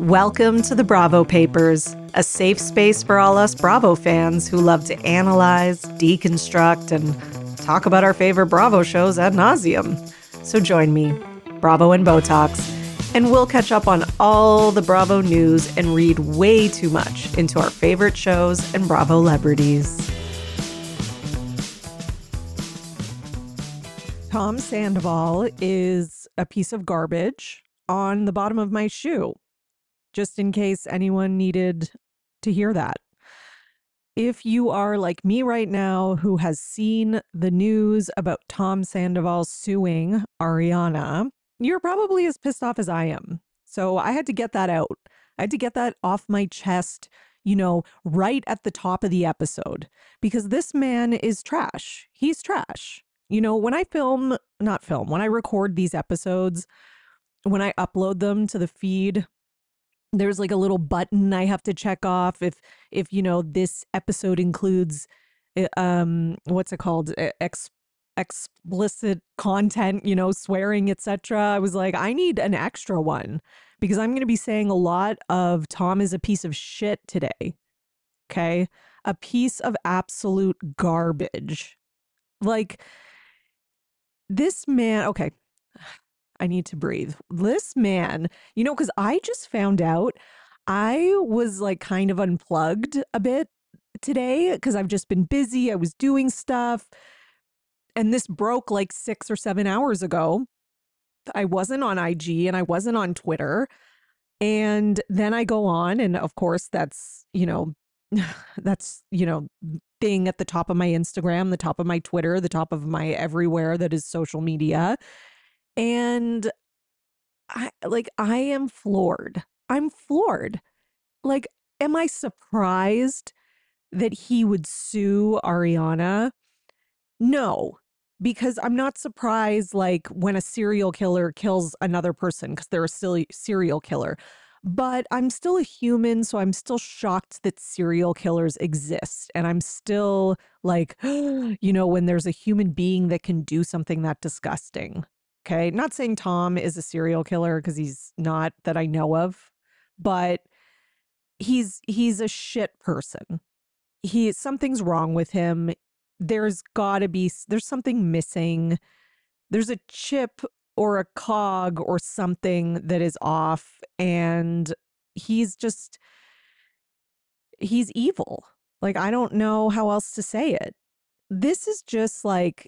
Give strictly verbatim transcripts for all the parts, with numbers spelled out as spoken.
Welcome to the Bravo Papers, a safe space for all us Bravo fans who love to analyze, deconstruct, and talk about our favorite Bravo shows ad nauseum. So join me, Bravo and Botox, and we'll catch up on all the Bravo news and read way too much into our favorite shows and Bravo celebrities. Tom Sandoval is a piece of garbage on the bottom of my shoe, just in case anyone needed to hear that. If you are like me right now, who has seen the news about Tom Sandoval suing Ariana, you're probably as pissed off as I am. So I had to get that out. I had to get that off my chest, you know, right at the top of the episode, because this man is trash. He's trash. You know, when I film, not film, when I record these episodes, when I upload them to the feed, there's like a little button I have to check off if, if, you know, this episode includes, um, what's it called? Ex- explicit content, you know, swearing, et cetera. I was like, I need an extra one because I'm going to be saying a lot of Tom is a piece of shit today. Okay. A piece of absolute garbage. Like, this man, okay, I need to breathe. This man, you know, because I just found out I was like kind of unplugged a bit today because I've just been busy. I was doing stuff. And this broke like six or seven hours ago. I wasn't on I G and I wasn't on Twitter. And then I go on, and of course, that's, you know, that's, you know, thing at the top of my Instagram, the top of my Twitter, the top of my everywhere that is social media. And I like, I am floored. I'm floored. Like, am I surprised that he would sue Ariana? No, because I'm not surprised, like, when a serial killer kills another person because they're a silly serial killer. But I'm still a human, so I'm still shocked that serial killers exist. And I'm still like, you know, when there's a human being that can do something that disgusting. Okay. Not saying Tom is a serial killer because he's not, that I know of, but he's he's a shit person. He something's wrong with him. There's gotta be, there's something missing. There's a chip or a cog or something that is off, and he's just, he's evil. Like, I don't know how else to say it. This is just like,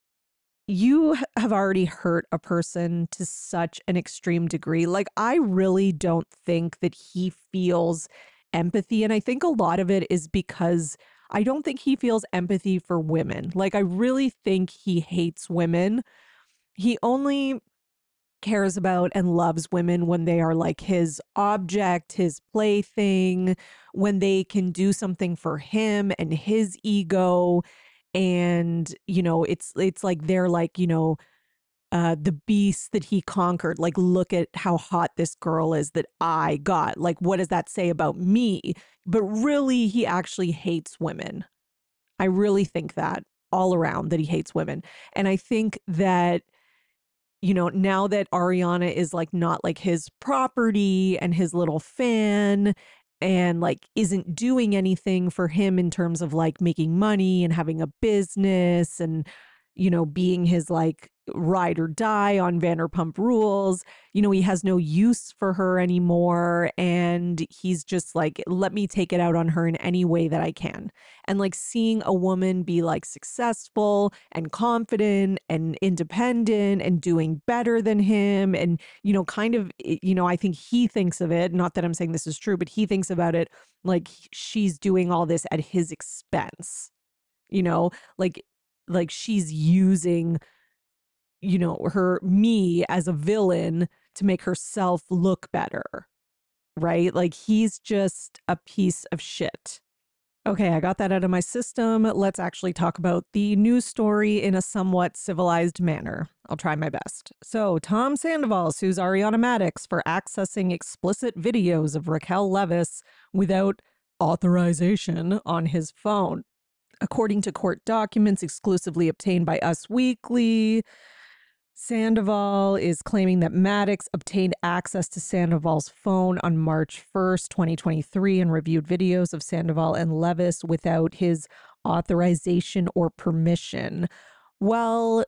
you have already hurt a person to such an extreme degree. Like, I really don't think that he feels empathy. And I think a lot of it is because I don't think he feels empathy for women. Like, I really think he hates women. He only cares about and loves women when they are like his object, his plaything, when they can do something for him and his ego. And, you know, it's it's like they're like, you know, uh, the beast that he conquered. Like, look at how hot this girl is that I got. Like, what does that say about me? But really, he actually hates women. I really think that all around, that he hates women. And I think that, you know, now that Ariana is like not like his property and his little fan and like isn't doing anything for him in terms of like making money and having a business and, you know, being his like ride or die on Vanderpump Rules, you know, he has no use for her anymore. And he's just like, let me take it out on her in any way that I can. And like seeing a woman be like successful and confident and independent and doing better than him. And, you know, kind of, you know, I think he thinks of it, not that I'm saying this is true, but he thinks about it like she's doing all this at his expense, you know, like, like she's using, you know, her, me as a villain to make herself look better, right? Like, he's just a piece of shit. Okay, I got that out of my system. Let's actually talk about the news story in a somewhat civilized manner. I'll try my best. So, Tom Sandoval sues Ariana Madix for accessing explicit videos of Raquel Leviss without authorization on his phone. According to court documents exclusively obtained by Us Weekly, Sandoval is claiming that Maddox obtained access to Sandoval's phone on March first, twenty twenty-three, and reviewed videos of Sandoval and Levis without his authorization or permission. Well,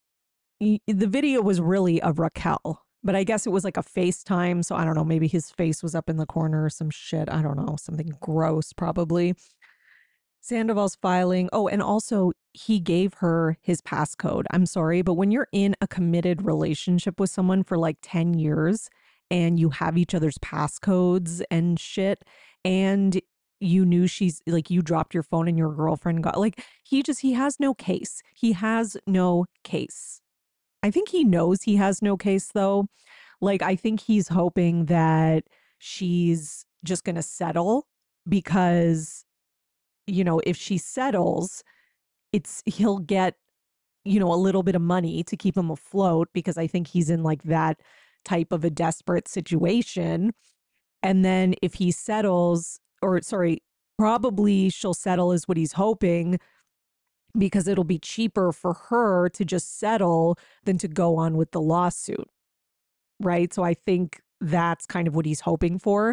y- the video was really of Raquel, but I guess it was like a FaceTime. So I don't know. Maybe his face was up in the corner or some shit. I don't know. Something gross, probably. Sandoval's filing. Oh, and also he gave her his passcode. I'm sorry, but when you're in a committed relationship with someone for like ten years and you have each other's passcodes and shit, and you knew she's like, you dropped your phone and your girlfriend got like, he just, he has no case. He has no case. I think he knows he has no case though. Like, I think he's hoping that she's just going to settle because, you know, if she settles, it's he'll get, you know, a little bit of money to keep him afloat because I think he's in like that type of a desperate situation. And then if he settles, or sorry, probably she'll settle is what he's hoping because it'll be cheaper for her to just settle than to go on with the lawsuit. Right. So I think that's kind of what he's hoping for.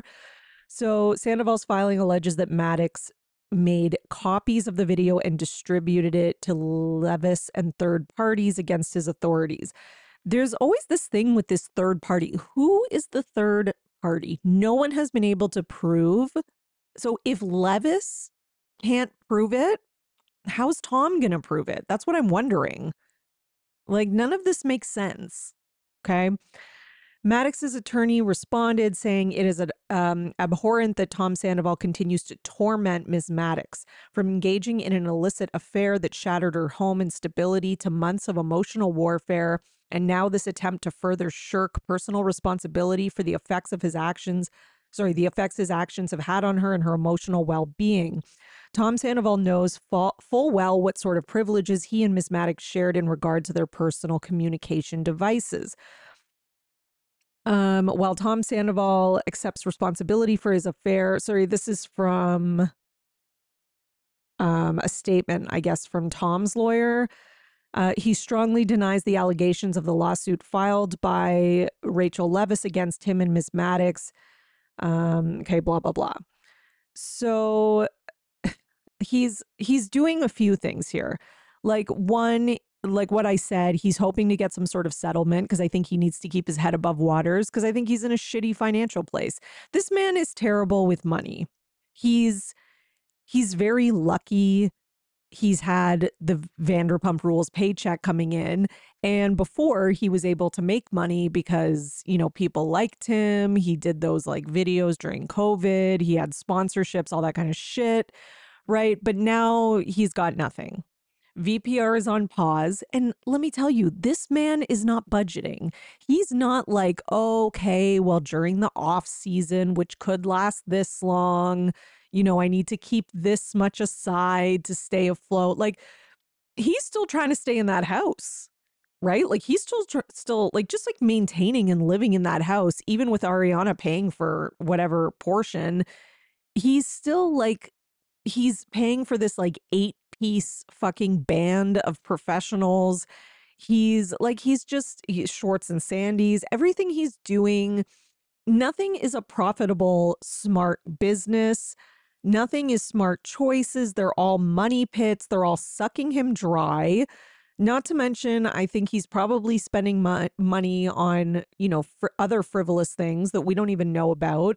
So Sandoval's filing alleges that Maddox made copies of the video and distributed it to Levis and third parties against his authorities. There's always this thing with this third party. Who is the third party? No one has been able to prove. So if Levis can't prove it, how's Tom going to prove it? That's what I'm wondering. Like, none of this makes sense. Okay. Maddox's attorney responded saying it is um, abhorrent that Tom Sandoval continues to torment Miz Maddox, from engaging in an illicit affair that shattered her home and stability to months of emotional warfare, and now this attempt to further shirk personal responsibility for the effects of his actions, sorry, the effects his actions have had on her and her emotional well-being. Tom Sandoval knows full, full well what sort of privileges he and Miz Maddox shared in regard to their personal communication devices. Um, while Tom Sandoval accepts responsibility for his affair, sorry, this is from um, a statement, I guess, from Tom's lawyer. Uh, he strongly denies the allegations of the lawsuit filed by Rachel Levis against him and Miz Maddox. Um, okay, blah, blah, blah. So he's he's doing a few things here. Like, one, like what I said, he's hoping to get some sort of settlement because I think he needs to keep his head above waters because I think he's in a shitty financial place. This man is terrible with money. He's he's very lucky. He's had the Vanderpump Rules paycheck coming in. And before, he was able to make money because, you know, people liked him. He did those like videos during COVID. He had sponsorships, all that kind of shit. Right. But now he's got nothing. V P R is on pause. And let me tell you, this man is not budgeting. He's not like, oh, okay, well, during the off season, which could last this long, you know, I need to keep this much aside to stay afloat. Like, he's still trying to stay in that house, right? Like, he's still, tr- still like, just like maintaining and living in that house, even with Ariana paying for whatever portion. He's still like, he's paying for this like eight piece fucking band of professionals. He's like, he's just he's Shorts and Sandy's, everything he's doing. Nothing is a profitable, smart business. Nothing is smart choices. They're all money pits. They're all sucking him dry. Not to mention, I think he's probably spending mo- money on, you know, for other frivolous things that we don't even know about.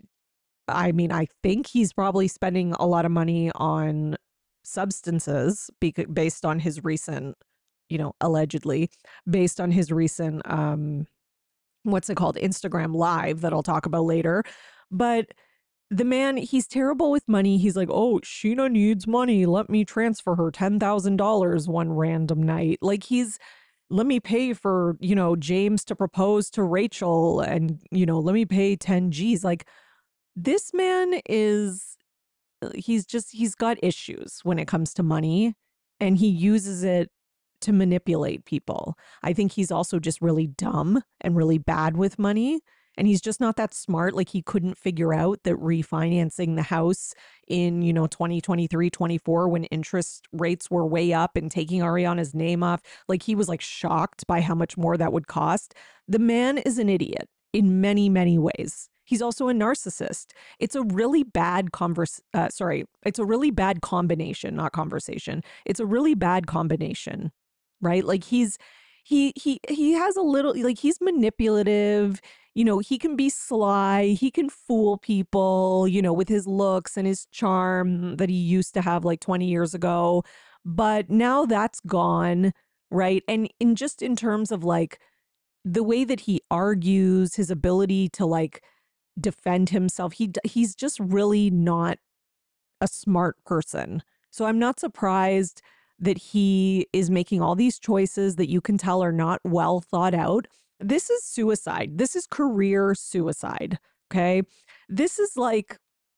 I mean, I think he's probably spending a lot of money on substances bec- based on his recent, you know, allegedly based on his recent, um, what's it called? Instagram live that I'll talk about later. But the man, he's terrible with money. He's like, oh, Sheena needs money. Let me transfer her ten thousand dollars one random night. Like, he's, let me pay for, you know, James to propose to Rachel and, you know, let me pay ten G's. Like, this man is, he's just, he's got issues when it comes to money, and he uses it to manipulate people. I think he's also just really dumb and really bad with money. and he's just not that smart. Like, he couldn't figure out that refinancing the house in, you know, twenty twenty-three, twenty-four, when interest rates were way up and taking Ariana's name off, like, he was like shocked by how much more that would cost. The man is an idiot in many, many ways. He's also a narcissist. It's a really bad converse. Uh, sorry, it's a really bad combination, not conversation. It's a really bad combination, right? Like, he's he he he has a little, like, he's manipulative. You know, he can be sly. He can fool people. You know, with his looks and his charm that he used to have like twenty years ago, but now that's gone, right? And in just in terms of like the way that he argues, his ability to like defend himself. He d- he's just really not a smart person. So I'm not surprised that he is making all these choices that you can tell are not well thought out. This is suicide. This is career suicide. Okay. This is like,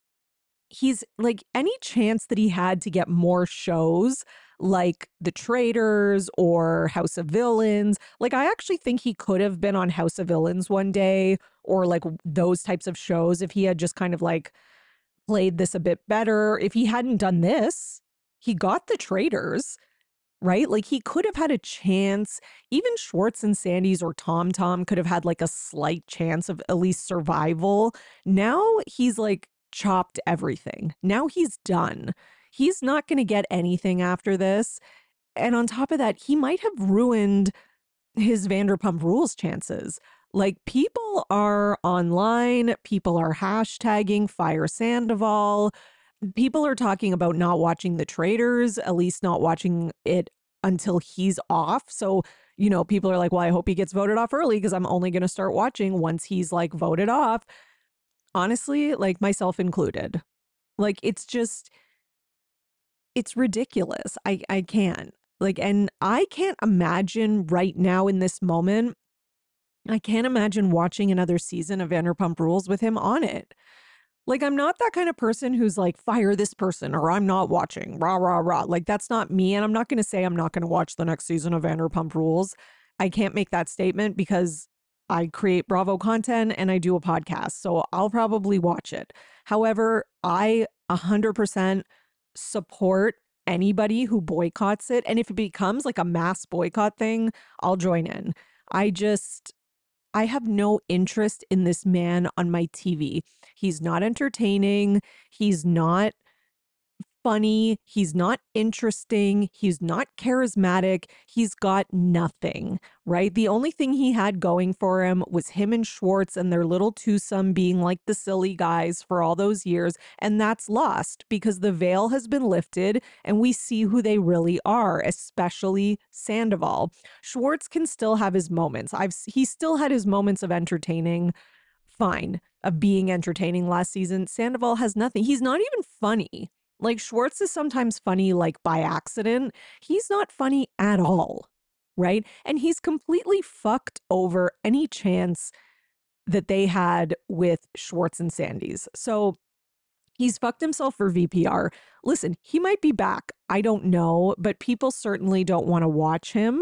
he's like, any chance that he had to get more shows like The Traitors or House of Villains. Like, I actually think he could have been on House of Villains one day, or like those types of shows, if he had just kind of like played this a bit better. If he hadn't done this, he got The Traitors, right? Like, he could have had a chance. Even Schwartz and Sandy's or Tom Tom could have had like a slight chance of at least survival. Now he's like chopped everything. Now he's done. He's not going to get anything after this. And on top of that, he might have ruined his Vanderpump Rules chances. Like, people are online, people are hashtagging Fire Sandoval. People are talking about not watching The Traitors, at least not watching it until he's off. So, you know, people are like, well, I hope he gets voted off early because I'm only going to start watching once he's like voted off. Honestly, like, myself included. Like, it's just, it's ridiculous. I, I can't. Like, and I can't imagine right now in this moment, I can't imagine watching another season of Vanderpump Rules with him on it. Like, I'm not that kind of person who's like, fire this person or I'm not watching, rah, rah, rah. Like, that's not me. And I'm not going to say I'm not going to watch the next season of Vanderpump Rules. I can't make that statement because I create Bravo content and I do a podcast. So I'll probably watch it. However, I one hundred percent support anybody who boycotts it. And if it becomes like a mass boycott thing, I'll join in. I just, I have no interest in this man on my T V. He's not entertaining. He's not funny. He's not interesting. He's not charismatic. He's got nothing, right? The only thing he had going for him was him and Schwartz and their little twosome being like the silly guys for all those years. And that's lost because the veil has been lifted and we see who they really are, especially Sandoval. Schwartz can still have his moments. I've he still had his moments of entertaining, fine, of being entertaining last season. Sandoval has nothing. He's not even funny. Like, Schwartz is sometimes funny, like by accident. He's not funny at all, right? And he's completely fucked over any chance that they had with Schwartz and Sandy's. So he's fucked himself for V P R. Listen, he might be back. I don't know, but people certainly don't want to watch him.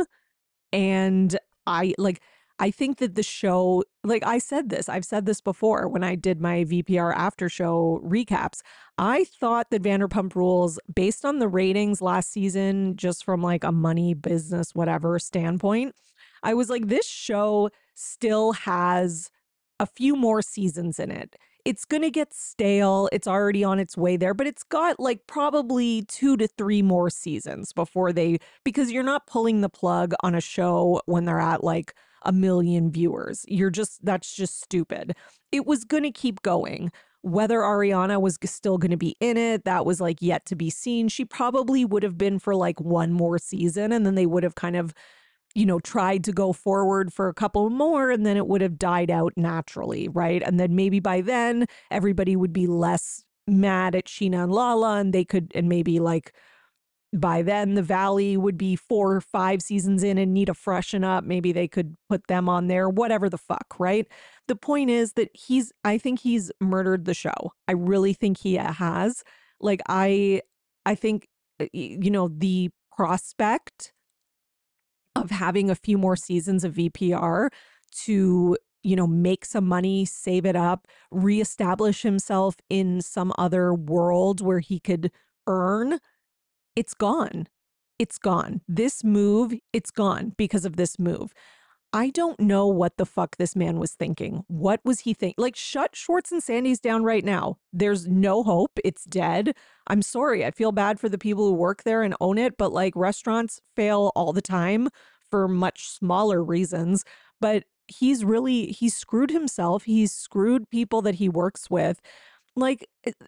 And I like, I think that the show, like I said this, I've said this before when I did my V P R after show recaps. I thought that Vanderpump Rules, based on the ratings last season, just from like a money, business, whatever standpoint, I was like, this show still has a few more seasons in it. It's going to get stale. It's already on its way there, but it's got like probably two to three more seasons before they, because you're not pulling the plug on a show when they're at like a million viewers. You're just, that's just stupid. It was going to keep going. Whether Ariana was g- still going to be in it, that was like yet to be seen. She probably would have been for like one more season and then they would have kind of, you know, tried to go forward for a couple more and then it would have died out naturally, right? And then maybe by then everybody would be less mad at Sheena and Lala and they could, and maybe like by then the Valley would be four or five seasons in and need a freshen up. Maybe they could put them on there, whatever the fuck, right? The point is that he's, I think he's murdered the show. I really think he has. Like, I, I think, uh, y- you know, the prospect of having a few more seasons of V P R to you know, make some money, save it up, reestablish himself in some other world where he could earn, it's gone. It's gone. This move, it's gone because of this move. I don't know what the fuck this man was thinking. What was he think? Like, shut Schwartz and Sandy's down right now. There's no hope. It's dead. I'm sorry. I feel bad for the people who work there and own it, but like restaurants fail all the time for much smaller reasons. But he's really, he's screwed himself. He's screwed people that he works with. Like,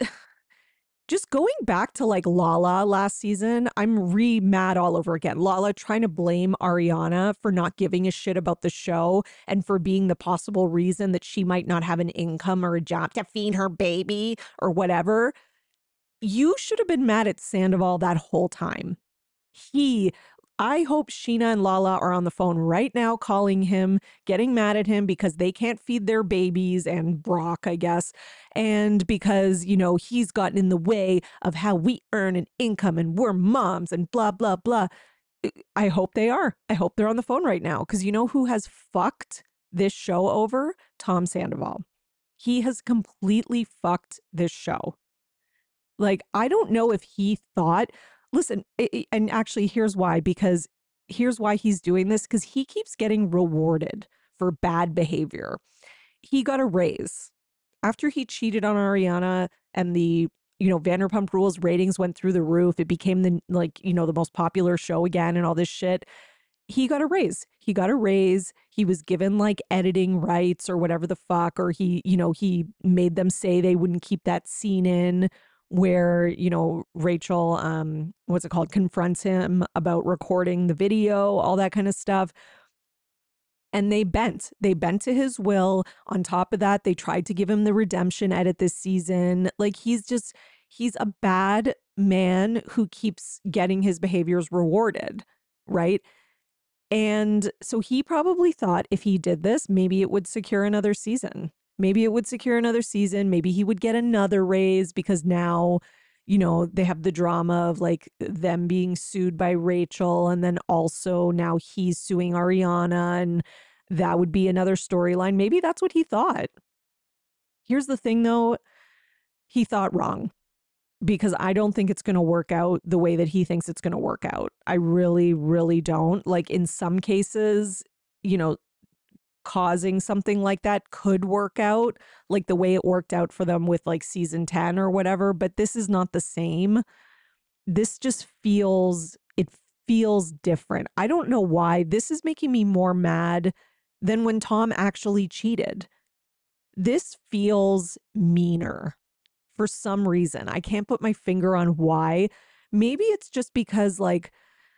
just going back to like Lala last season, I'm re mad all over again. Lala trying to blame Ariana for not giving a shit about the show and for being the possible reason that she might not have an income or a job to feed her baby or whatever. You should have been mad at Sandoval that whole time. He, I hope Sheena and Lala are on the phone right now calling him, getting mad at him because they can't feed their babies and Brock, I guess. And because, you know, he's gotten in the way of how we earn an income and we're moms and blah, blah, blah. I hope they are. I hope they're on the phone right now because you know who has fucked this show over? Tom Sandoval. He has completely fucked this show. Like, I don't know if he thought, listen, i- i- and actually, here's why, because here's why he's doing this, because he keeps getting rewarded for bad behavior. He got a raise after he cheated on Ariana and the, you know, Vanderpump Rules ratings went through the roof. It became the, like, you know, the most popular show again and all this shit. He got a raise. He got a raise. He was given like editing rights or whatever the fuck, or he, you know, he made them say they wouldn't keep that scene in where, you know, Rachel, um, what's it called, confronts him about recording the video, all that kind of stuff. And they bent. They bent to his will. On top of that, they tried to give him the redemption edit this season. Like, he's just, he's a bad man who keeps getting his behaviors rewarded, right? And so he probably thought if he did this, maybe it would secure another season. Maybe it would secure another season. Maybe he would get another raise because now, you know, they have the drama of like them being sued by Rachel. And then also now he's suing Ariana. And that would be another storyline. Maybe that's what he thought. Here's the thing though, he thought wrong because I don't think it's going to work out the way that he thinks it's going to work out. I really, really don't. Like in some cases, you know, causing something like that could work out like the way it worked out for them with like season ten or whatever. But this is not the same. This just feels, it feels different. I don't know why. This is making me more mad than when Tom actually cheated. This feels meaner for some reason. I can't put my finger on why. Maybe it's just because, like,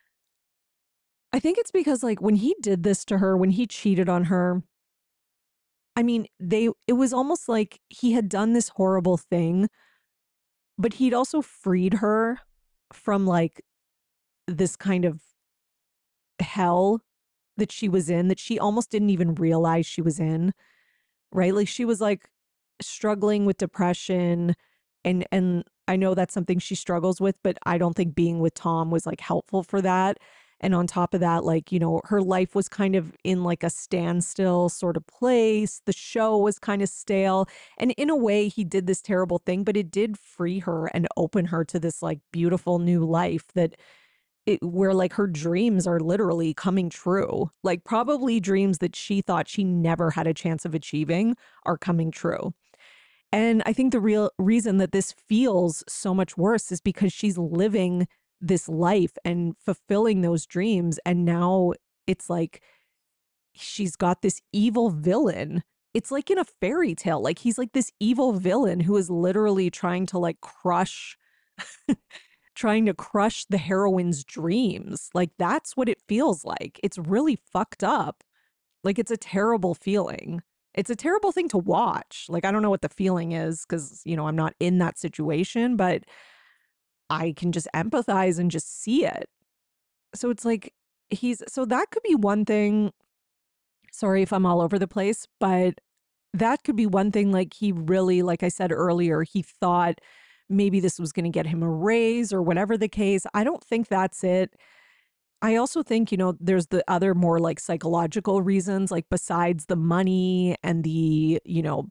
I think it's because, like, when he did this to her, when he cheated on her, I mean, they, it was almost like he had done this horrible thing, but he'd also freed her from, like, this kind of hell that she was in, that she almost didn't even realize she was in, right? Like, she was, like, struggling with depression and and I know that's something she struggles with, but I don't think being with Tom was like helpful for that. And on top of that, like, you know, her life was kind of in like a standstill sort of place. The show was kind of stale. And in a way, he did this terrible thing, but it did free her and open her to this like beautiful new life that it, where like her dreams are literally coming true. Like probably dreams that she thought she never had a chance of achieving are coming true. And I think the real reason that this feels so much worse is because she's living this life and fulfilling those dreams. And now it's like she's got this evil villain. It's like in a fairy tale. Like he's like this evil villain who is literally trying to like crush, trying to crush the heroine's dreams. Like that's what it feels like. It's really fucked up. Like, it's a terrible feeling. It's a terrible thing to watch. Like, I don't know what the feeling is because, you know, I'm not in that situation, but I can just empathize and just see it. So it's like he's, so that could be one thing. Sorry if I'm all over the place, but that could be one thing. Like, he really, like I said earlier, he thought maybe this was going to get him a raise or whatever the case. I don't think that's it. I also think, you know, there's the other more like psychological reasons, like besides the money and the, you know,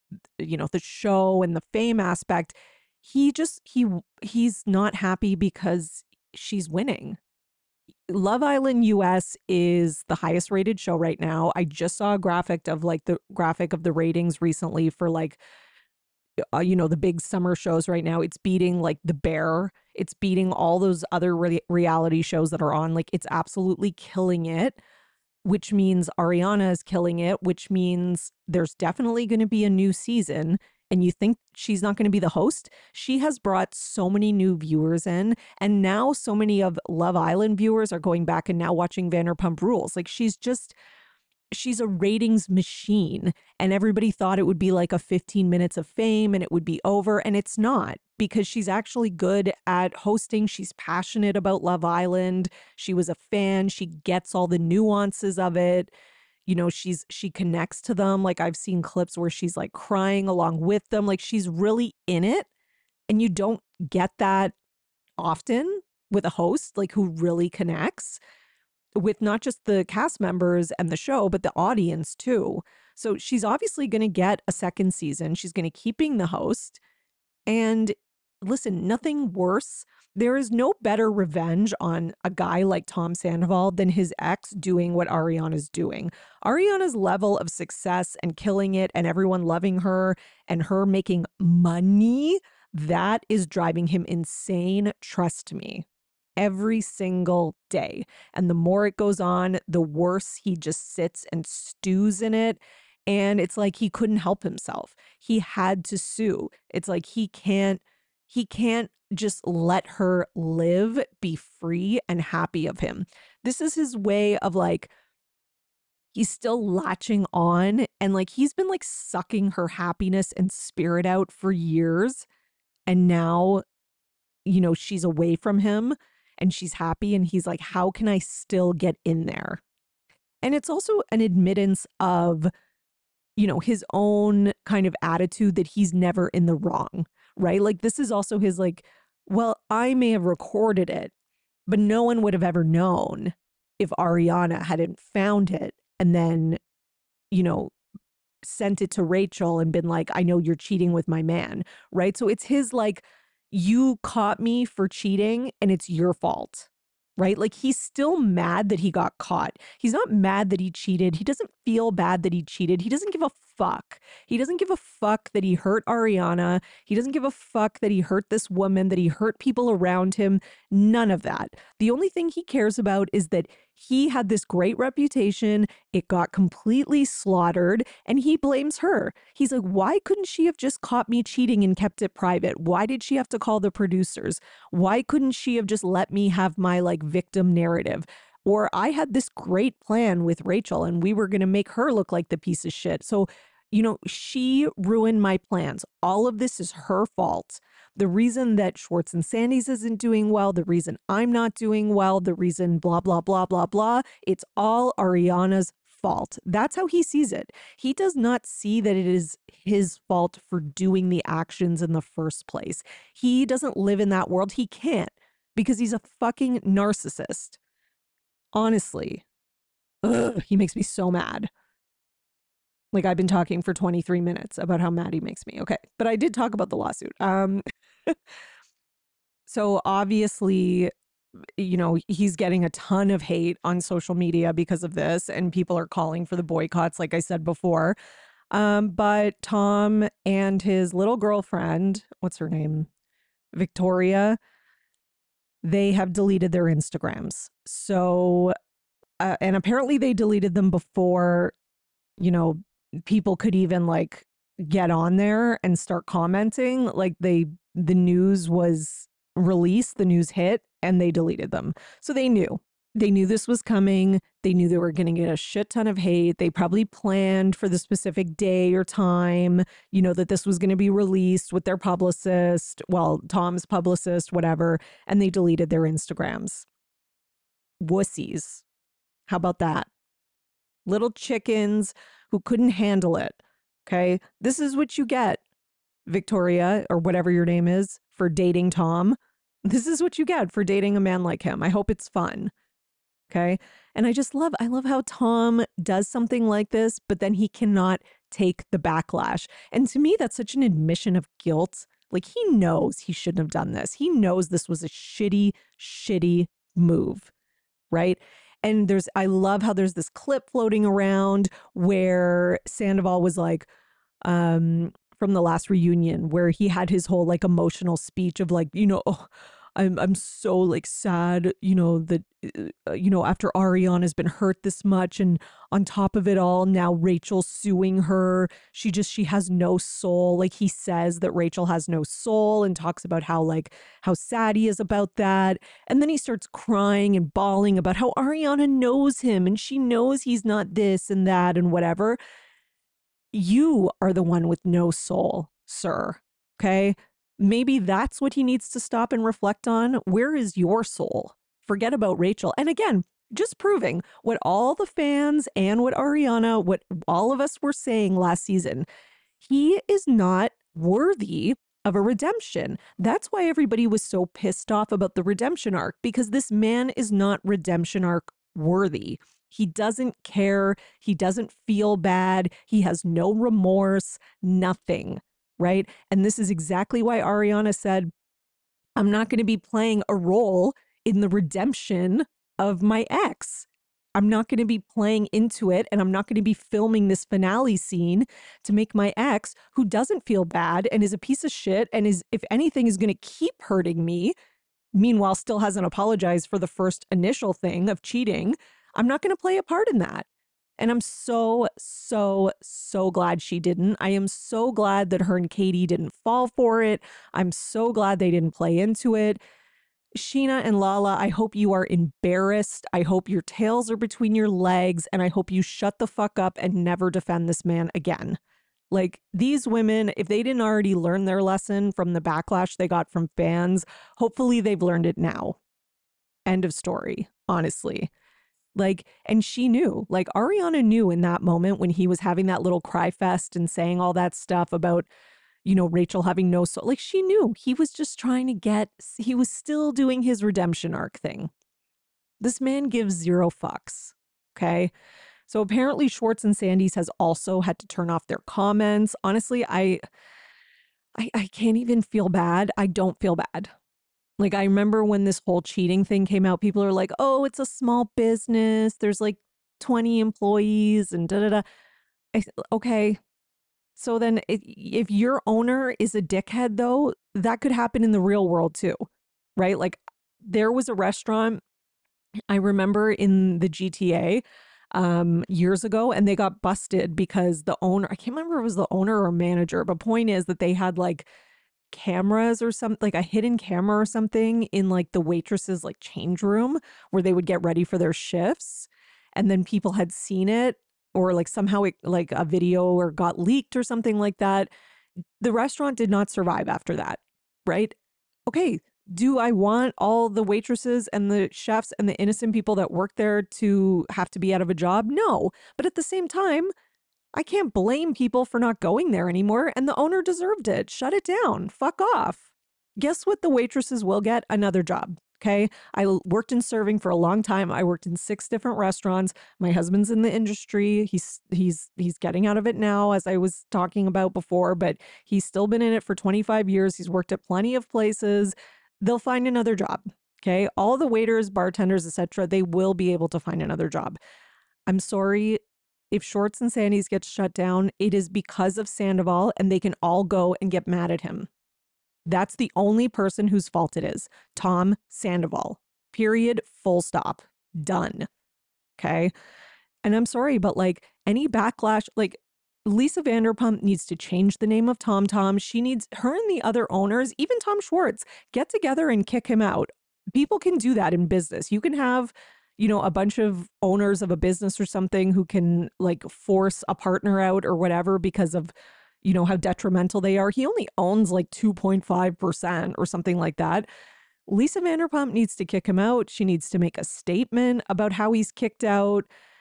you know, the show and the fame aspect. He just he w- he's not happy because she's winning. Love Island U S is the highest rated show right now. I just saw a graphic of like the graphic of the ratings recently for like uh, you know, the big summer shows right now. It's beating like The Bear. It's beating all those other re- reality shows that are on. Like it's absolutely killing it, which means Ariana is killing it, which means there's definitely going to be a new season. And you think she's not going to be the host? She has brought so many new viewers in. And now so many of Love Island viewers are going back and now watching Vanderpump Rules. Like she's just, she's a ratings machine, and everybody thought it would be like a fifteen minutes of fame and it would be over, and it's not, because she's actually good at hosting. She's passionate about Love Island. She was a fan. She gets all the nuances of it. You know, she's she connects to them. Like I've seen clips where she's like crying along with them. Like she's really in it, and you don't get that often with a host like who really connects with not just the cast members and the show, but the audience too. So she's obviously going to get a second season. She's going to keep being the host. And listen, nothing worse. There is no better revenge on a guy like Tom Sandoval than his ex doing what Ariana's doing. Ariana's level of success and killing it and everyone loving her and her making money, that is driving him insane. Trust me. Every single day. And the more it goes on, the worse he just sits and stews in it. And it's like he couldn't help himself. He had to sue. It's like he can't he can't just let her live, be free and happy of him. This is his way of like he's still latching on, and like he's been like sucking her happiness and spirit out for years. And now, you know, she's away from him and she's happy, and he's like, how can I still get in there? And it's also an admittance of, you know, his own kind of attitude that he's never in the wrong, right? Like this is also his like, well, I may have recorded it, but no one would have ever known if Ariana hadn't found it and then, you know, sent it to Rachel and been like, I know you're cheating with my man, right? So it's his like, you caught me for cheating and it's your fault, right? Like he's still mad that he got caught. He's not mad that he cheated. He doesn't feel bad that he cheated. He doesn't give a fuck. He doesn't give a fuck that he hurt Ariana. He doesn't give a fuck that he hurt this woman, that he hurt people around him. None of that. The only thing he cares about is that he had this great reputation. It got completely slaughtered, and he blames her. He's like, why couldn't she have just caught me cheating and kept it private? Why did she have to call the producers? Why couldn't she have just let me have my like victim narrative? Or I had this great plan with Rachel and we were going to make her look like the piece of shit. So, you know, she ruined my plans. All of this is her fault. The reason that Schwartz and Sandy's isn't doing well, the reason I'm not doing well, the reason blah, blah, blah, blah, blah, it's all Ariana's fault. That's how he sees it. He does not see that it is his fault for doing the actions in the first place. He doesn't live in that world. He can't, because he's a fucking narcissist. Honestly, ugh, he makes me so mad. Like I've been talking for twenty-three minutes about how mad he makes me. Okay. But I did talk about the lawsuit. Um, so obviously, you know, he's getting a ton of hate on social media because of this, and people are calling for the boycotts, like I said before. Um, but Tom and his little girlfriend, what's her name? Victoria, they have deleted their Instagrams. So, uh, and apparently they deleted them before, you know, people could even like get on there and start commenting. Like they, the news was released, the news hit, and they deleted them. So they knew. They knew this was coming. They knew they were going to get a shit ton of hate. They probably planned for the specific day or time, you know, that this was going to be released with their publicist, well, Tom's publicist, whatever, and they deleted their Instagrams. Wussies. How about that? Little chickens who couldn't handle it. Okay. This is what you get, Victoria, or whatever your name is, for dating Tom. This is what you get for dating a man like him. I hope it's fun. Okay. And I just love, I love how Tom does something like this, but then he cannot take the backlash. And to me, that's such an admission of guilt. Like he knows he shouldn't have done this. He knows this was a shitty, shitty move. Right. And there's, I love how there's this clip floating around where Sandoval was like, um, from the last reunion where he had his whole like emotional speech of like, you know, oh, I'm I'm so like sad, you know, that uh, you know, after Ariana's been hurt this much and on top of it all, now Rachel's suing her. She just she has no soul. Like he says that Rachel has no soul and talks about how like how sad he is about that. And then he starts crying and bawling about how Ariana knows him and she knows he's not this and that and whatever. You are the one with no soul, sir. Okay. Maybe that's what he needs to stop and reflect on. Where is your soul? Forget about Rachel. And again, just proving what all the fans and what Ariana, what all of us were saying last season. He is not worthy of a redemption. That's why everybody was so pissed off about the redemption arc, because this man is not redemption arc worthy. He doesn't care. He doesn't feel bad. He has no remorse, nothing, right? And this is exactly why Ariana said, I'm not going to be playing a role in the redemption of my ex. I'm not going to be playing into it, and I'm not going to be filming this finale scene to make my ex, who doesn't feel bad and is a piece of shit and is, if anything, is going to keep hurting me, meanwhile still hasn't apologized for the first initial thing of cheating. I'm not going to play a part in that. And I'm so, so, so glad she didn't. I am so glad that her and Katie didn't fall for it. I'm so glad they didn't play into it. Scheana and Lala, I hope you are embarrassed. I hope your tails are between your legs, and I hope you shut the fuck up and never defend this man again. Like, these women, if they didn't already learn their lesson from the backlash they got from fans, hopefully they've learned it now. End of story, honestly. Like, and she knew, like Ariana knew in that moment when he was having that little cry fest and saying all that stuff about, you know, Rachel having no soul. Like she knew he was just trying to get, he was still doing his redemption arc thing. This man gives zero fucks. Okay. So apparently Schwartz and Sandys has also had to turn off their comments. Honestly, I, I, I can't even feel bad. I don't feel bad. Like, I remember when this whole cheating thing came out, people are like, oh, it's a small business. There's like twenty employees and da da da. I, okay. So then if, if your owner is a dickhead, though, that could happen in the real world too, right? Like, there was a restaurant I remember in the G T A um years ago, and they got busted because the owner, I can't remember if it was the owner or manager, but point is that they had like cameras or something, like a hidden camera or something in like the waitress's like change room where they would get ready for their shifts, and then people had seen it, or like somehow it, like a video or got leaked or something like that. The restaurant did not survive after that, right? Okay, do I want all the waitresses and the chefs and the innocent people that work there to have to be out of a job? No. But at the same time, I can't blame people for not going there anymore, and the owner deserved it. Shut it down. Fuck off. Guess what the waitresses will get? Another job. Okay. I l- worked in serving for a long time. I worked in six different restaurants. My husband's in the industry. He's he's he's getting out of it now, as I was talking about before, but he's still been in it for twenty-five years. He's worked at plenty of places. They'll find another job. Okay. All the waiters, bartenders, et cetera, they will be able to find another job. I'm sorry, if Schwartz and Sandys gets shut down, it is because of Sandoval, and they can all go and get mad at him. That's the only person whose fault it is. Tom Sandoval. Period. Full stop. Done. Okay. And I'm sorry, but like any backlash, like Lisa Vanderpump needs to change the name of Tom Tom. She needs, her and the other owners, even Tom Schwartz, get together and kick him out. People can do that in business. You can have, you know, a bunch of owners of a business or something who can like force a partner out or whatever because of, you know, how detrimental they are. He only owns like two point five percent or something like that. Lisa Vanderpump needs to kick him out. She needs to make a statement about how he's kicked out.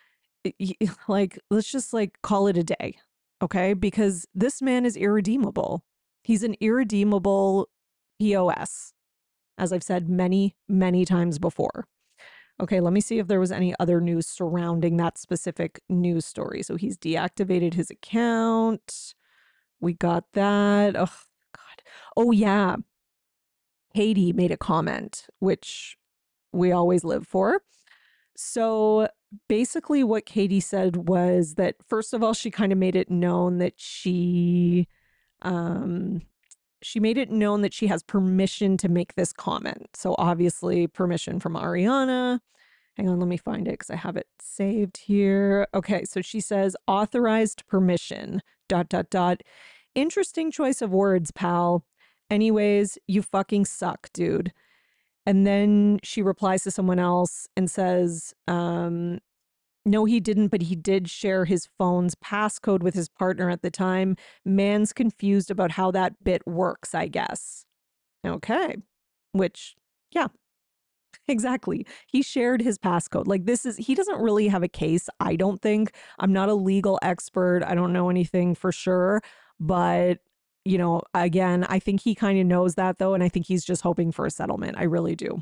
Like, let's just like call it a day. Okay. Because this man is irredeemable. He's an irredeemable P O S, as I've said many, many times before. Okay, let me see if there was any other news surrounding that specific news story. So he's deactivated his account. We got that. Oh, God. Oh, yeah. Katie made a comment, which we always live for. So basically, what Katie said was that, first of all, she kind of made it known that she, um, she made it known that she has permission to make this comment. So obviously, permission from Ariana. Hang on, let me find it because I have it saved here. Okay, so she says authorized permission, dot, dot, dot. Interesting choice of words, pal. Anyways, you fucking suck, dude. And then she replies to someone else and says, um, no, he didn't, but he did share his phone's passcode with his partner at the time. Man's confused about how that bit works, I guess. Okay. Which, yeah, exactly. He shared his passcode. Like, this is, he doesn't really have a case, I don't think. I'm not a legal expert. I don't know anything for sure. But, you know, again, I think he kind of knows that though. And I think he's just hoping for a settlement. I really do.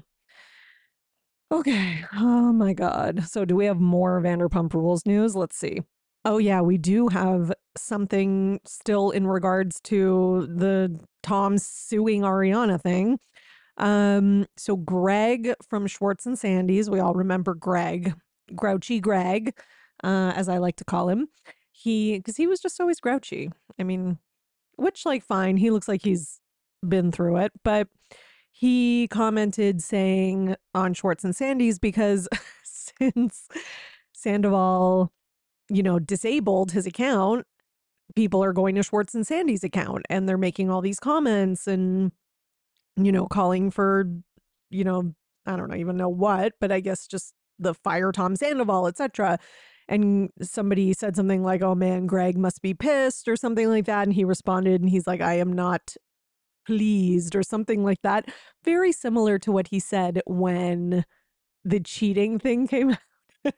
Okay. Oh my God. So, do we have more Vanderpump Rules news? Let's see. Oh, yeah, we do have something still in regards to the Tom suing Ariana thing. Um, so Greg from Schwartz and Sandy's, we all remember Greg, grouchy Greg, uh, as I like to call him. He, because he was just always grouchy. I mean, which, like, fine. He looks like he's been through it, but he commented saying on Schwartz and Sandy's because since Sandoval, you know, disabled his account, people are going to Schwartz and Sandy's account and they're making all these comments and, you know, calling for, you know, I don't know, even know what, but I guess just the fire Tom Sandoval, et cetera. And somebody said something like, oh man, Greg must be pissed or something like that. And he responded and he's like, I am not pleased or something like that. Very similar to what he said when the cheating thing came out.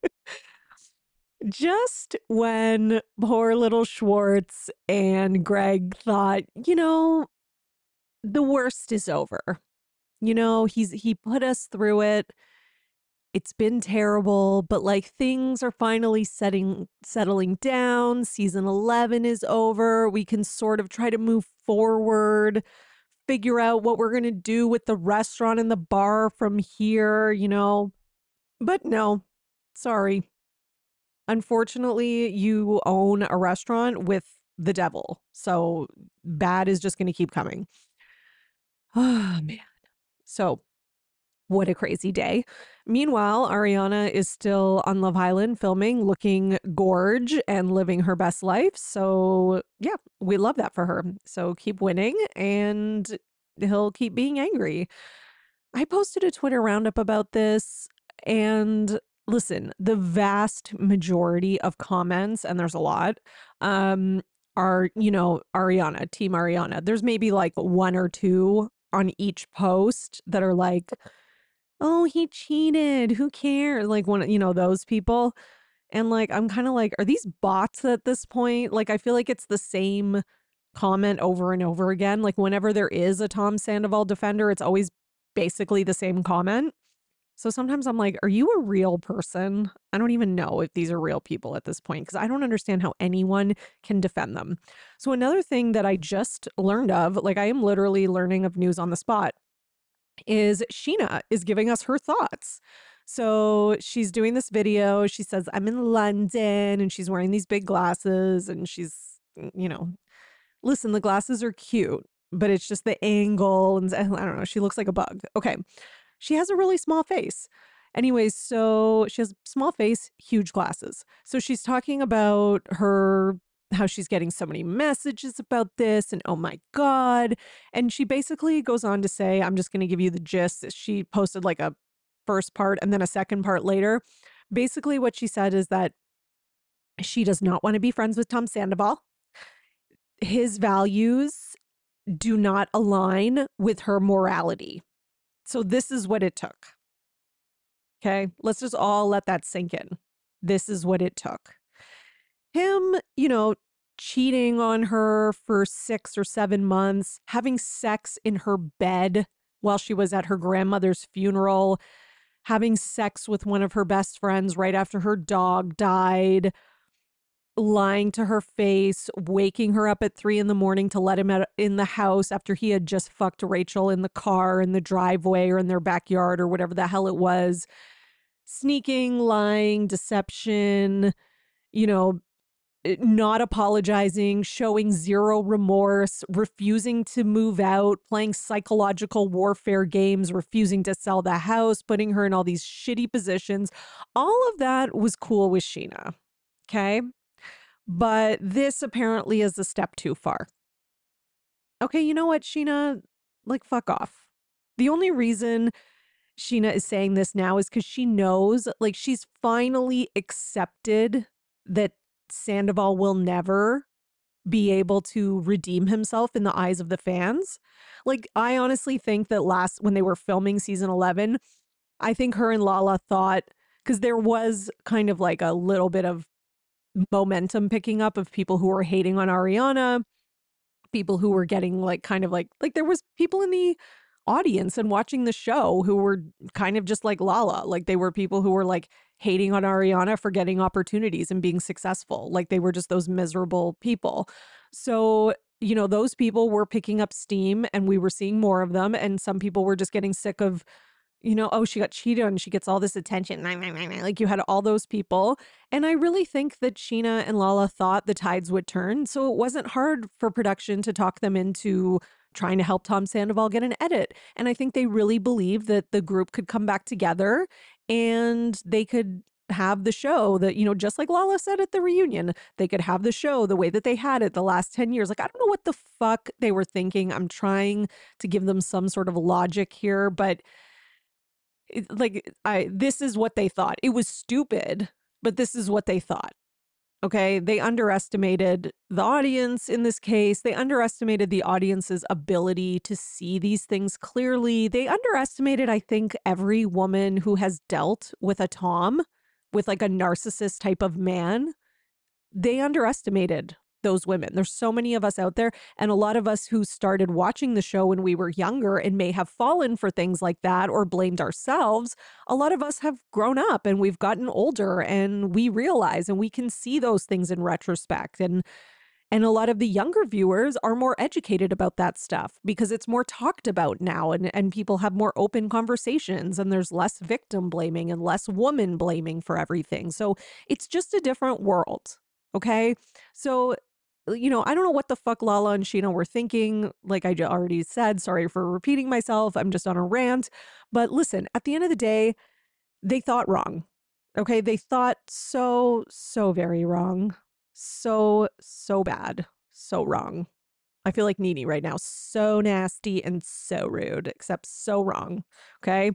Just when poor little Schwartz and Greg thought, you know, the worst is over. You know, he's he put us through it. It's been terrible, but like things are finally setting settling down. Season eleven is over. We can sort of try to move forward, figure out what we're going to do with the restaurant and the bar from here, you know. But no. Sorry. Unfortunately, you own a restaurant with the devil. So bad is just going to keep coming. Oh, man. So, what a crazy day. Meanwhile, Ariana is still on Love Island filming, looking gorge and living her best life. So, yeah, we love that for her. So, keep winning and he'll keep being angry. I posted a Twitter roundup about this. And listen, the vast majority of comments, and there's a lot, um, are, you know, Ariana, Team Ariana. There's maybe like one or two on each post that are like, oh, he cheated. Who cares? Like one, you know, those people. And like, I'm kind of like, are these bots at this point? Like, I feel like it's the same comment over and over again. Like, whenever there is a Tom Sandoval defender, it's always basically the same comment. So sometimes I'm like, are you a real person? I don't even know if these are real people at this point because I don't understand how anyone can defend them. So another thing that I just learned of, like I am literally learning of news on the spot, is Sheena is giving us her thoughts. So she's doing this video. She says, I'm in London and she's wearing these big glasses and she's, you know, listen, the glasses are cute, but it's just the angle and I don't know. She looks like a bug. Okay. She has a really small face. Anyways, so she has small face, huge glasses. So she's talking about her, how she's getting so many messages about this and oh my God. And she basically goes on to say, I'm just going to give you the gist. She posted like a first part and then a second part later. Basically, what she said is that she does not want to be friends with Tom Sandoval. His values do not align with her morality. So this is what it took. Okay, let's just all let that sink in. This is what it took. Him, you know, cheating on her for six or seven months, having sex in her bed while she was at her grandmother's funeral, having sex with one of her best friends right after her dog died, lying to her face, waking her up at three in the morning to let him out in the house after he had just fucked Rachel in the car, in the driveway, or in their backyard, or whatever the hell it was. Sneaking, lying, deception, you know, not apologizing, showing zero remorse, refusing to move out, playing psychological warfare games, refusing to sell the house, putting her in all these shitty positions. All of that was cool with Scheana. Okay. But this apparently is a step too far. Okay, you know what, Scheana? Like, fuck off. The only reason Scheana is saying this now is because she knows, like, she's finally accepted that Sandoval will never be able to redeem himself in the eyes of the fans. Like, I honestly think that last, when they were filming season eleven, I think her and Lala thought, because there was kind of like a little bit of momentum picking up of people who were hating on Ariana, people who were getting like kind of like like there was people in the audience and watching the show who were kind of just like Lala. Like they were people who were like hating on Ariana for getting opportunities and being successful. Like they were just those miserable people. So, you know, those people were picking up steam and we were seeing more of them. And some people were just getting sick of, you know, oh, she got cheated on, she gets all this attention. Like you had all those people. And I really think that Scheana and Lala thought the tides would turn. So it wasn't hard for production to talk them into trying to help Tom Sandoval get an edit. And I think they really believed that the group could come back together and they could have the show that, you know, just like Lala said at the reunion, they could have the show the way that they had it the last ten years. Like, I don't know what the fuck they were thinking. I'm trying to give them some sort of logic here, but it, like I this is what they thought. It was stupid, but this is what they thought. Okay, they underestimated the audience in this case. They underestimated the audience's ability to see these things clearly. They underestimated, I think, every woman who has dealt with a Tom, with like a narcissist type of man. They underestimated those women. There's so many of us out there, and a lot of us who started watching the show when we were younger and may have fallen for things like that or blamed ourselves. A lot of us have grown up and we've gotten older and we realize and we can see those things in retrospect. And and a lot of the younger viewers are more educated about that stuff because it's more talked about now, and, and people have more open conversations and there's less victim blaming and less woman blaming for everything. So it's just a different world. Okay. So, you know, I don't know what the fuck Lala and Scheana were thinking. Like I already said, sorry for repeating myself. I'm just on a rant. But listen, at the end of the day, they thought wrong. Okay. They thought so, so very wrong. So, so bad. So wrong. I feel like Nene right now. So nasty and so rude, except so wrong. Okay.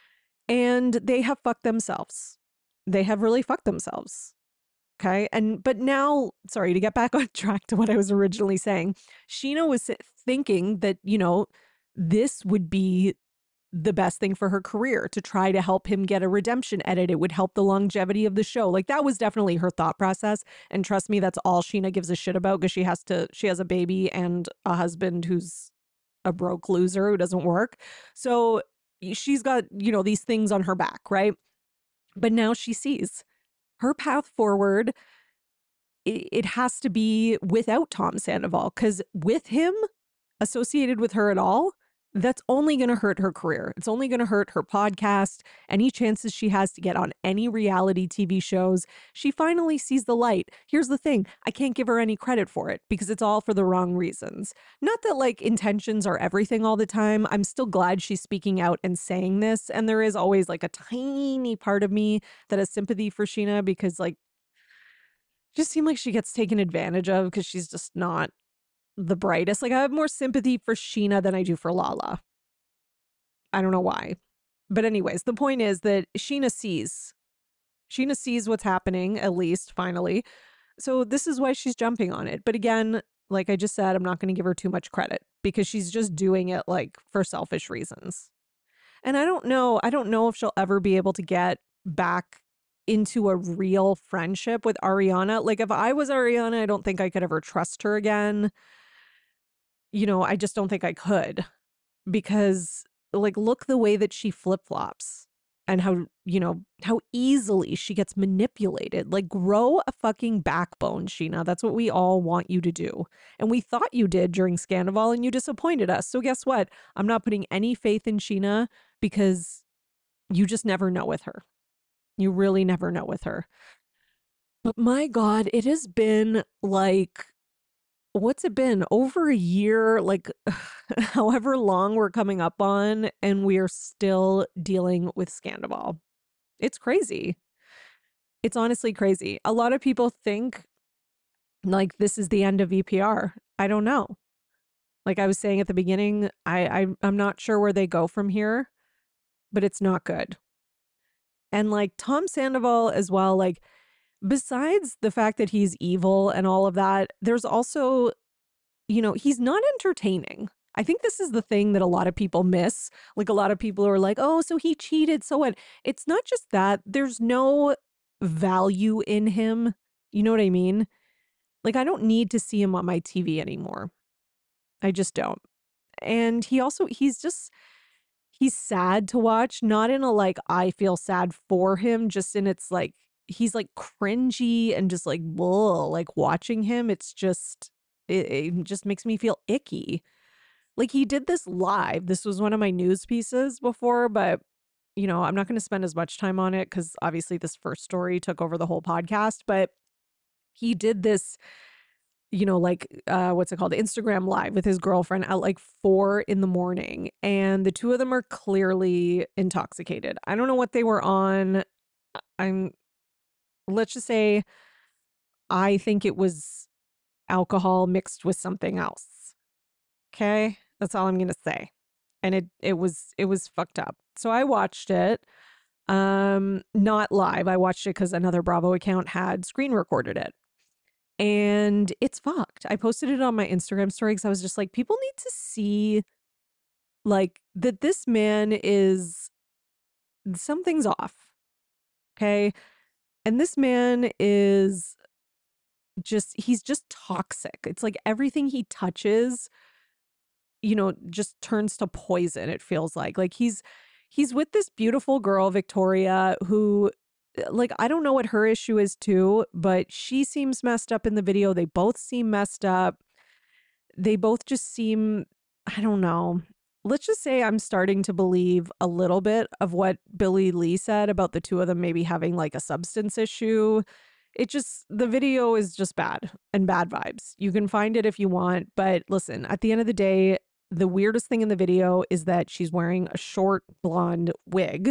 And they have fucked themselves. They have really fucked themselves. Okay. And, but now, sorry, to get back on track to what I was originally saying, Scheana was thinking that, you know, this would be the best thing for her career to try to help him get a redemption edit. It would help the longevity of the show. Like that was definitely her thought process. And trust me, that's all Scheana gives a shit about because she has to, she has a baby and a husband who's a broke loser who doesn't work. So she's got, you know, these things on her back, right? But now she sees her path forward. It has to be without Tom Sandoval, because with him associated with her at all, that's only going to hurt her career. It's only going to hurt her podcast, any chances she has to get on any reality T V shows. She finally sees the light. Here's the thing. I can't give her any credit for it because it's all for the wrong reasons. Not that like intentions are everything all the time. I'm still glad she's speaking out and saying this. And there is always like a tiny part of me that has sympathy for Scheana because like, just seemed like she gets taken advantage of because she's just not the brightest. Like I have more sympathy for Scheana than I do for Lala. I don't know why. But anyways, the point is that Scheana sees. Scheana sees what's happening, at least, finally. So this is why she's jumping on it. But again, like I just said, I'm not going to give her too much credit because she's just doing it like for selfish reasons. And I don't know, I don't know if she'll ever be able to get back into a real friendship with Ariana. Like if I was Ariana, I don't think I could ever trust her again. You know, I just don't think I could because like, look the way that she flip-flops. and how, you know, how easily she gets manipulated. Like, grow a fucking backbone, Sheena. That's what we all want you to do. And we thought you did during Scandival, and you disappointed us. So guess what? I'm not putting any faith in Sheena because you just never know with her. You really never know with her. But my God, it has been like, what's it been? Over a year, like however long we're coming up on, and we are still dealing with Scandival. It's crazy. It's honestly crazy. A lot of people think like this is the end of V P R. I don't know. Like I was saying at the beginning, I, I I'm not sure where they go from here, but it's not good. And like Tom Sandoval as well, like besides the fact that he's evil and all of that, there's also, you know, he's not entertaining. I think this is the thing that a lot of people miss. Like a lot of people are like, oh, so he cheated. So what? It's not just that. There's no value in him. You know what I mean? Like, I don't need to see him on my T V anymore. I just don't. And he also, he's just, he's sad to watch, not in a like, I feel sad for him, just in it's like, he's like cringy and just like, whoa, like watching him, it's just, it, it just makes me feel icky. Like he did this live. This was one of my news pieces before, but you know, I'm not going to spend as much time on it because obviously this first story took over the whole podcast, but he did this, you know, like, uh, what's it called? Instagram live with his girlfriend at like four in the morning. And the two of them are clearly intoxicated. I don't know what they were on. I'm, let's just say, I think it was alcohol mixed with something else. Okay. That's all I'm going to say. And it, it was, it was fucked up. So I watched it, um, not live. I watched it because another Bravo account had screen recorded it. And it's fucked. I posted it on my Instagram story because I was just like, people need to see like that this man is, something's off. Okay. And this man is just, he's just toxic. It's like everything he touches, you know, just turns to poison, it feels like. Like he's he's with this beautiful girl, Victoria, who like I don't know what her issue is too, but she seems messed up in the video. They both seem messed up. They both just seem, I don't know. Let's just say I'm starting to believe a little bit of what Billie Lee said about the two of them maybe having like a substance issue. It just, the video is just bad and bad vibes. You can find it if you want, but listen, at the end of the day, the weirdest thing in the video is that she's wearing a short blonde wig,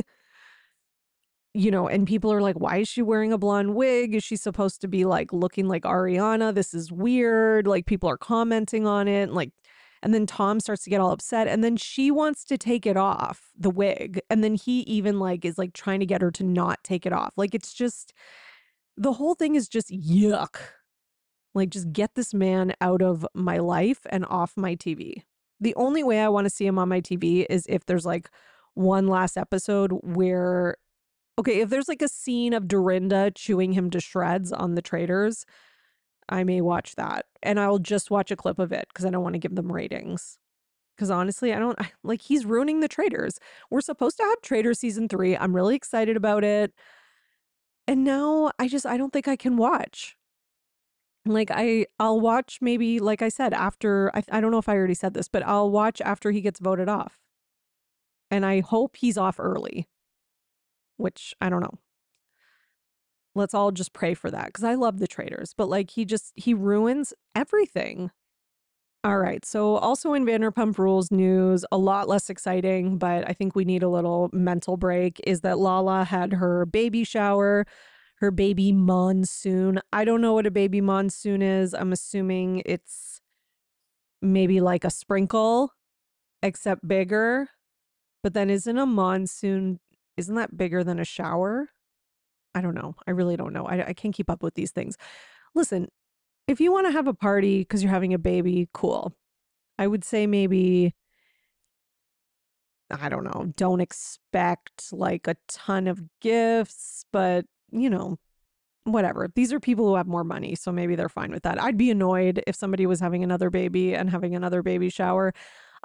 you know, and people are like, why is she wearing a blonde wig? Is she supposed to be like looking like Ariana? This is weird. Like people are commenting on it. And like, and then Tom starts to get all upset and then she wants to take it off, the wig. And then he even like is like trying to get her to not take it off. Like it's just, the whole thing is just yuck. Like just get this man out of my life and off my T V. The only way I want to see him on my T V is if there's like one last episode where, okay, if there's like a scene of Dorinda chewing him to shreds on the Traitors, I may watch that. And I'll just watch a clip of it because I don't want to give them ratings. Because honestly, I don't, I, like, he's ruining the Traitors. We're supposed to have Traitors season three. I'm really excited about it. And now I just, I don't think I can watch. Like I, I'll watch maybe, like I said, after, I, I don't know if I already said this, but I'll watch after he gets voted off. And I hope he's off early, which I don't know. Let's all just pray for that because I love the Traitors, but like he just, he ruins everything. All right. So also in Vanderpump Rules news, a lot less exciting, but I think we need a little mental break, is that Lala had her baby shower, her baby monsoon. I don't know what a baby monsoon is. I'm assuming it's maybe like a sprinkle, except bigger. But then isn't a monsoon, isn't that bigger than a shower? I don't know. I really don't know. I, I can't keep up with these things. Listen, if you want to have a party because you're having a baby, cool. I would say maybe, I don't know, don't expect like a ton of gifts, but you know, whatever. These are people who have more money, so maybe they're fine with that. I'd be annoyed if somebody was having another baby and having another baby shower.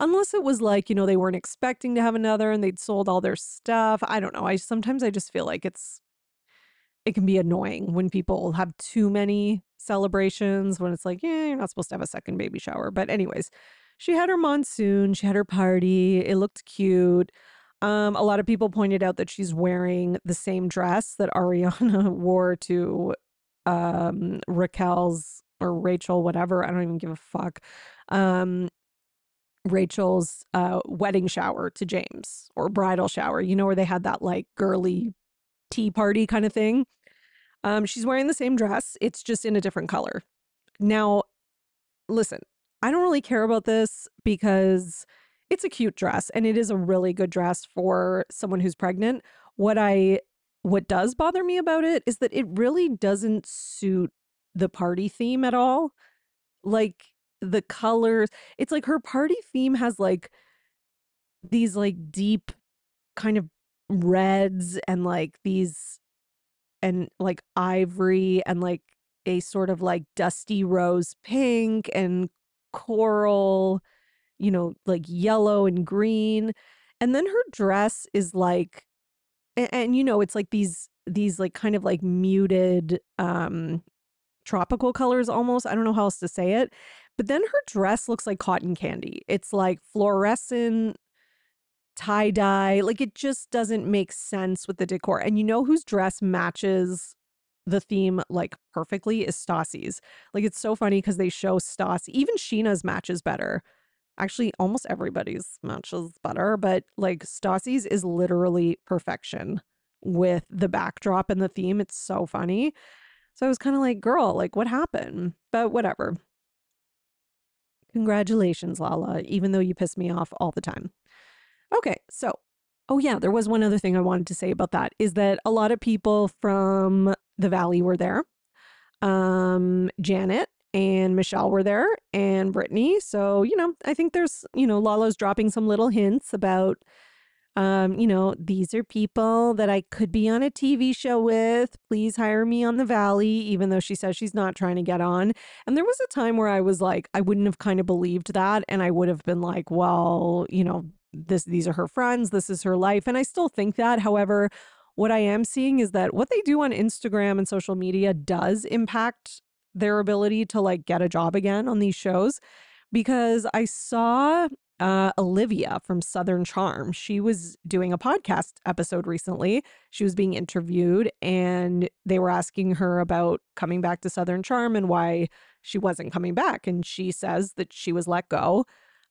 Unless it was like, you know, they weren't expecting to have another and they'd sold all their stuff. I don't know. I sometimes I just feel like it's it can be annoying when people have too many celebrations when it's like, yeah, you're not supposed to have a second baby shower. But anyways, she had her monsoon, she had her party. It looked cute. Um, a lot of people pointed out that she's wearing the same dress that Ariana wore to um Raquel's or Rachel, whatever. I don't even give a fuck. Um, Rachel's uh wedding shower to James or bridal shower, you know, where they had that like girly tea party kind of thing. Um, she's wearing the same dress. It's just in a different color. Now, listen, I don't really care about this because it's a cute dress and it is a really good dress for someone who's pregnant. What I what does bother me about it is that it really doesn't suit the party theme at all. Like the colors, it's like her party theme has like these like deep kind of reds and like these and like ivory and like a sort of like dusty rose pink and coral, you know, like yellow and green. And then her dress is like and, and you know, it's like these these like kind of like muted um tropical colors almost. I don't know how else to say it. But then her dress looks like cotton candy. It's like fluorescent tie dye. Like it just doesn't make sense with the decor. And you know whose dress matches the theme like perfectly is Stassi's. Like it's so funny because they show Stassi, even Sheena's matches better. Actually, almost everybody's matches better, but like Stassi's is literally perfection with the backdrop and the theme. It's so funny. So I was kind of like, girl, like what happened? But whatever. Congratulations, Lala, even though you piss me off all the time. Okay, so, oh yeah, there was one other thing I wanted to say about that is that a lot of people from the Valley were there. Um, Janet and Michelle were there and Brittany. So, you know, I think there's, you know, Lala's dropping some little hints about, um, you know, these are people that I could be on a T V show with. Please hire me on the Valley, even though she says she's not trying to get on. And there was a time where I was like, I wouldn't have kind of believed that. And I would have been like, well, you know, this these are her friends, this is her life. And I still think that. However, what I am seeing is that what they do on Instagram and social media does impact their ability to like get a job again on these shows. Because I saw uh, Olivia from Southern Charm. She was doing a podcast episode recently. She was being interviewed and they were asking her about coming back to Southern Charm and why she wasn't coming back. And she says that she was let go,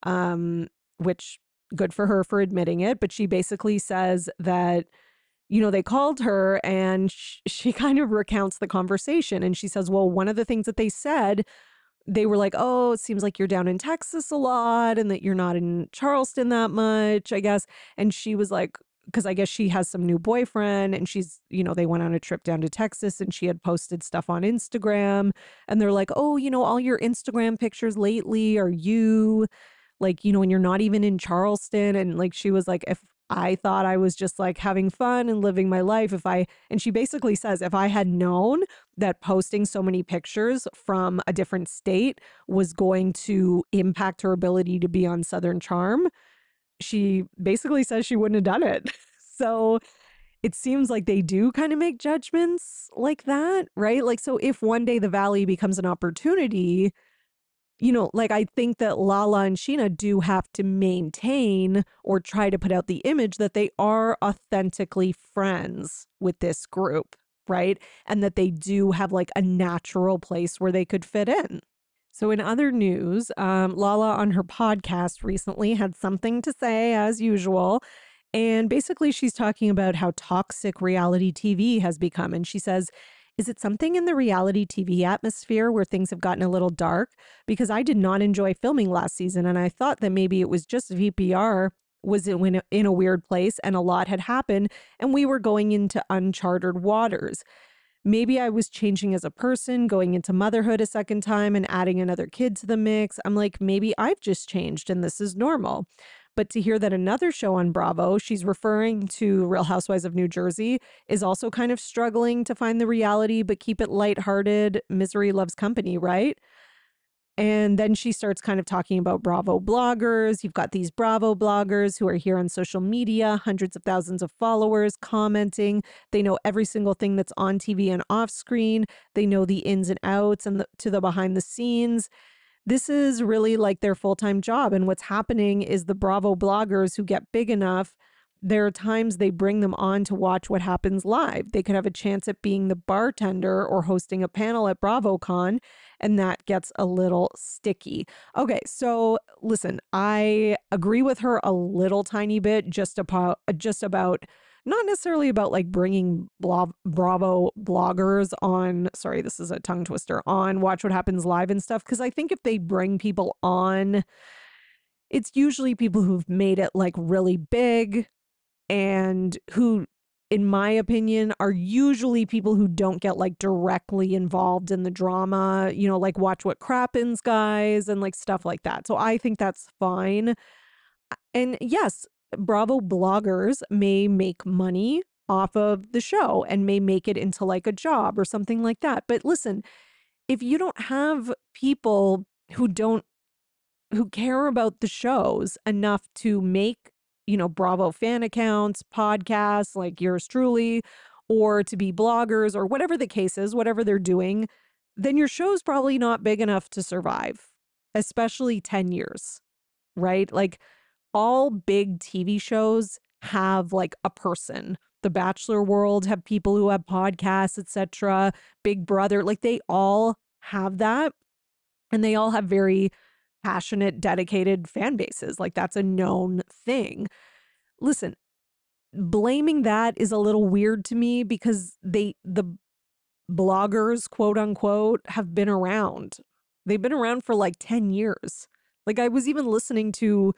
um, which good for her for admitting it. But she basically says that, you know, they called her and sh- she kind of recounts the conversation. And she says, well, one of the things that they said, they were like, oh, it seems like you're down in Texas a lot and that you're not in Charleston that much, I guess. And she was like, because I guess she has some new boyfriend and she's, you know, they went on a trip down to Texas and she had posted stuff on Instagram. And they're like, oh, you know, all your Instagram pictures lately are you, like, you know, and you're not even in Charleston. And like, she was like, if I thought I was just like having fun and living my life, if I, and she basically says, if I had known that posting so many pictures from a different state was going to impact her ability to be on Southern Charm, she basically says she wouldn't have done it. So it seems like they do kind of make judgments like that, right? Like, so if one day the Valley becomes an opportunity, you know, like I think that Lala and Sheena do have to maintain or try to put out the image that they are authentically friends with this group, right? And that they do have like a natural place where they could fit in. So in other news, um, Lala on her podcast recently had something to say as usual. And basically she's talking about how toxic reality T V has become. And she says, is it something in the reality T V atmosphere where things have gotten a little dark? Because I did not enjoy filming last season and I thought that maybe it was just V P R was in a, in a weird place and a lot had happened and we were going into uncharted waters. Maybe I was changing as a person, going into motherhood a second time and adding another kid to the mix. I'm like, maybe I've just changed and this is normal. But to hear that another show on Bravo, she's referring to Real Housewives of New Jersey, is also kind of struggling to find the reality, but keep it lighthearted. Misery loves company, right? And then she starts kind of talking about Bravo bloggers. You've got these Bravo bloggers who are here on social media, hundreds of thousands of followers commenting. They know every single thing that's on T V and off screen. They know the ins and outs and the, to the behind the scenes. This is really like their full-time job. And what's happening is the Bravo bloggers who get big enough, there are times they bring them on to watch what happens live. They could have a chance at being the bartender or hosting a panel at BravoCon, and that gets a little sticky. Okay, so listen, I agree with her a little tiny bit just about just about not necessarily about like bringing blo- Bravo bloggers on, sorry, this is a tongue twister, on Watch What Happens Live and stuff, because I think if they bring people on, it's usually people who've made it like really big and who, in my opinion, are usually people who don't get like directly involved in the drama, you know, like Watch What Crappens guys and like stuff like that. So I think that's fine. And yes, Bravo bloggers may make money off of the show and may make it into like a job or something like that. But listen, if you don't have people who don't who care about the shows enough to make, you know, Bravo fan accounts, podcasts like yours truly, or to be bloggers or whatever the case is, whatever they're doing, then your show's probably not big enough to survive, especially ten years, right? Like all big T V shows have like a person. The Bachelor world have people who have podcasts, et cetera. Big Brother, like they all have that. And they all have very passionate, dedicated fan bases. Like that's a known thing. Listen, blaming that is a little weird to me because they, the bloggers, quote unquote, have been around. They've been around for like ten years. Like I was even listening to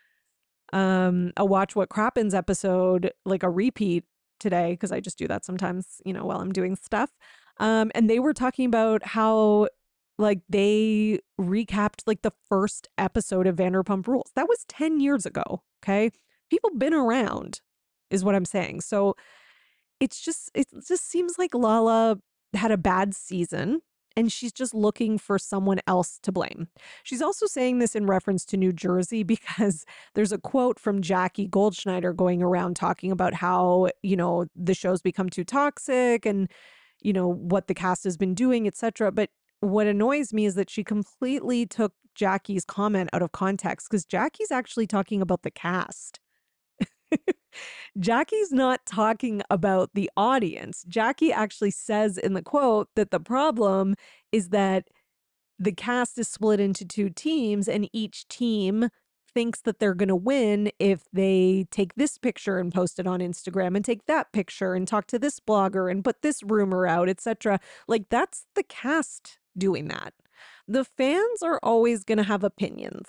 um a Watch What Crappens episode, like a repeat today, because I just do that sometimes, you know, while I'm doing stuff. Um, and they were talking about how like they recapped like the first episode of Vanderpump Rules. That was ten years ago. Okay. People been around, is what I'm saying. So it's just, it just seems like Lala had a bad season and she's just looking for someone else to blame. She's also saying this in reference to New Jersey because there's a quote from Jackie Goldschneider going around talking about how, you know, the show's become too toxic and, you know, what the cast has been doing, et cetera. But what annoys me is that she completely took Jackie's comment out of context because Jackie's actually talking about the cast. Jackie's not talking about the audience. Jackie actually says in the quote that the problem is that the cast is split into two teams and each team thinks that they're going to win if they take this picture and post it on Instagram and take that picture and talk to this blogger and put this rumor out, et cetera. Like that's the cast doing that. The fans are always going to have opinions.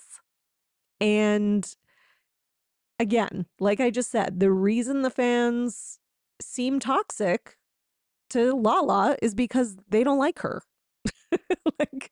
And again, like I just said, the reason the fans seem toxic to Lala is because they don't like her. Like,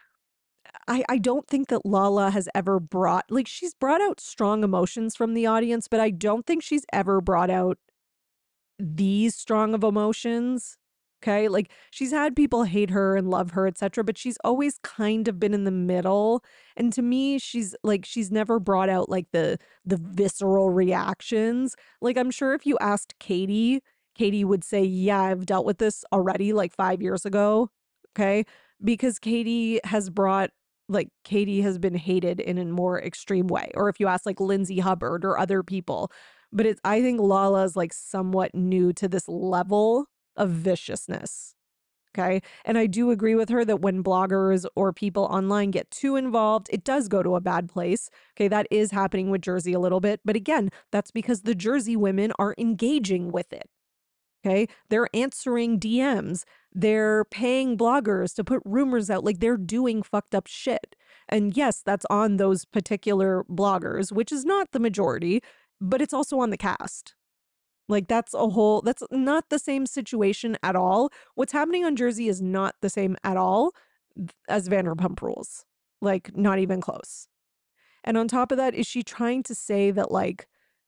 I, I don't think that Lala has ever brought, like, she's brought out strong emotions from the audience, but I don't think she's ever brought out these strong of emotions. Okay. Like she's had people hate her and love her, et cetera, but she's always kind of been in the middle. And to me, she's like, she's never brought out like the the visceral reactions. Like I'm sure if you asked Katie, Katie would say, yeah, I've dealt with this already like five years ago. Okay. Because Katie has brought like Katie has been hated in a more extreme way. Or if you ask like Lindsay Hubbard or other people, but it's, I think Lala's like somewhat new to this level of viciousness. Okay. And I do agree with her that when bloggers or people online get too involved, it does go to a bad place. Okay. That is happening with Jersey a little bit. But again, that's because the Jersey women are engaging with it. Okay. They're answering D Ms. They're paying bloggers to put rumors out. Like they're doing fucked up shit. And yes, that's on those particular bloggers, which is not the majority, but it's also on the cast. Like that's a whole, that's not the same situation at all. What's happening on Jersey is not the same at all as Vanderpump Rules. Like not even close. And on top of that, is she trying to say that like,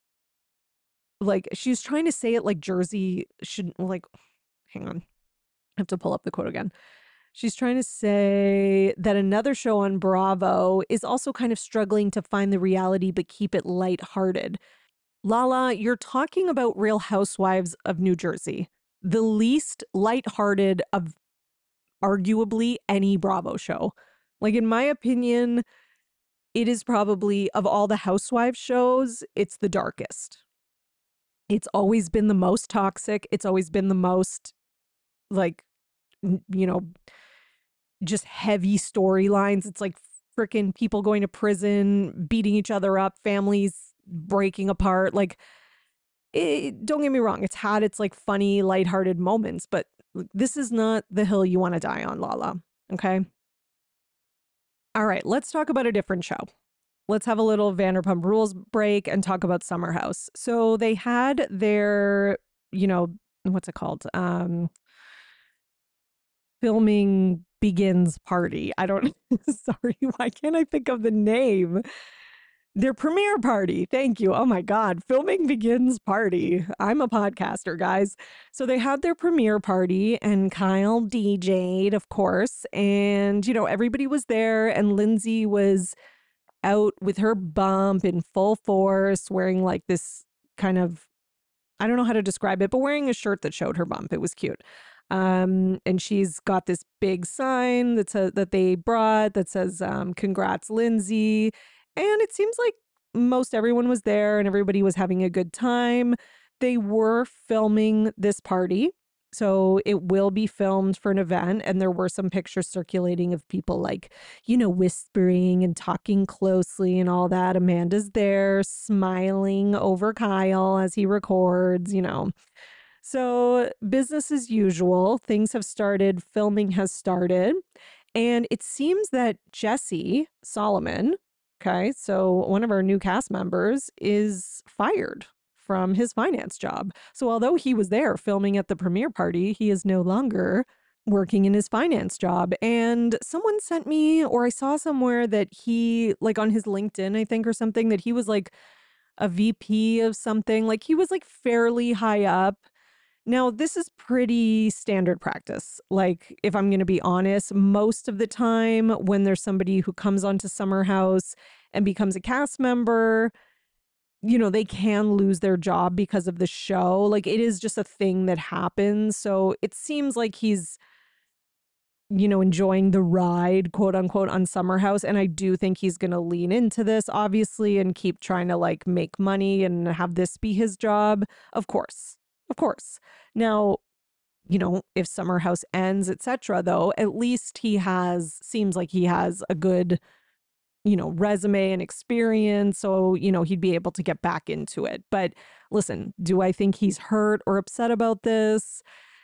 like she's trying to say it like Jersey shouldn't like, hang on, I have to pull up the quote again. She's trying to say that another show on Bravo is also kind of struggling to find the reality but keep it lighthearted. Lala, you're talking about Real Housewives of New Jersey, the least lighthearted of arguably any Bravo show. Like, in my opinion, it is probably, of all the Housewives shows, it's the darkest. It's always been the most toxic. It's always been the most, like, you know, just heavy storylines. It's like freaking people going to prison, beating each other up, families breaking apart. Like, it, don't get me wrong, it's had its like funny, lighthearted moments, but this is not the hill you want to die on, Lala. Okay. All right, let's talk about a different show. Let's have a little Vanderpump Rules break and talk about Summer House. So they had their, you know, what's it called? Um, filming begins party. I don't, sorry, why can't I think of the name? Their premiere party. Thank you. Oh my God. Filming begins party. I'm a podcaster, guys. So they had their premiere party and Kyle D J'd, of course. And, you know, everybody was there and Lindsay was out with her bump in full force, wearing like this kind of, I don't know how to describe it, but wearing a shirt that showed her bump. It was cute. Um, and she's got this big sign that says that they brought that says, um, congrats, Lindsay. And it seems like most everyone was there and everybody was having a good time. They were filming this party. So it will be filmed for an event. And there were some pictures circulating of people like, you know, whispering and talking closely and all that. Amanda's there smiling over Kyle as he records, you know. So, business as usual, things have started, filming has started, and it seems that Jesse Solomon, okay, so one of our new cast members, is fired from his finance job. So, although he was there filming at the premiere party, he is no longer working in his finance job. And someone sent me, or I saw somewhere that he, like on his LinkedIn, I think, or something, that he was like a V P of something, like he was like fairly high up. Now, this is pretty standard practice. Like, if I'm going to be honest, most of the time when there's somebody who comes onto Summer House and becomes a cast member, you know, they can lose their job because of the show. Like, it is just a thing that happens. So it seems like he's, you know, enjoying the ride, quote unquote, on Summer House. And I do think he's going to lean into this, obviously, and keep trying to like make money and have this be his job. Of course. Of course. Now, you know, if Summer House ends, et cetera, though, at least he has, seems like he has a good, you know, resume and experience. So, you know, he'd be able to get back into it. But listen, do I think he's hurt or upset about this?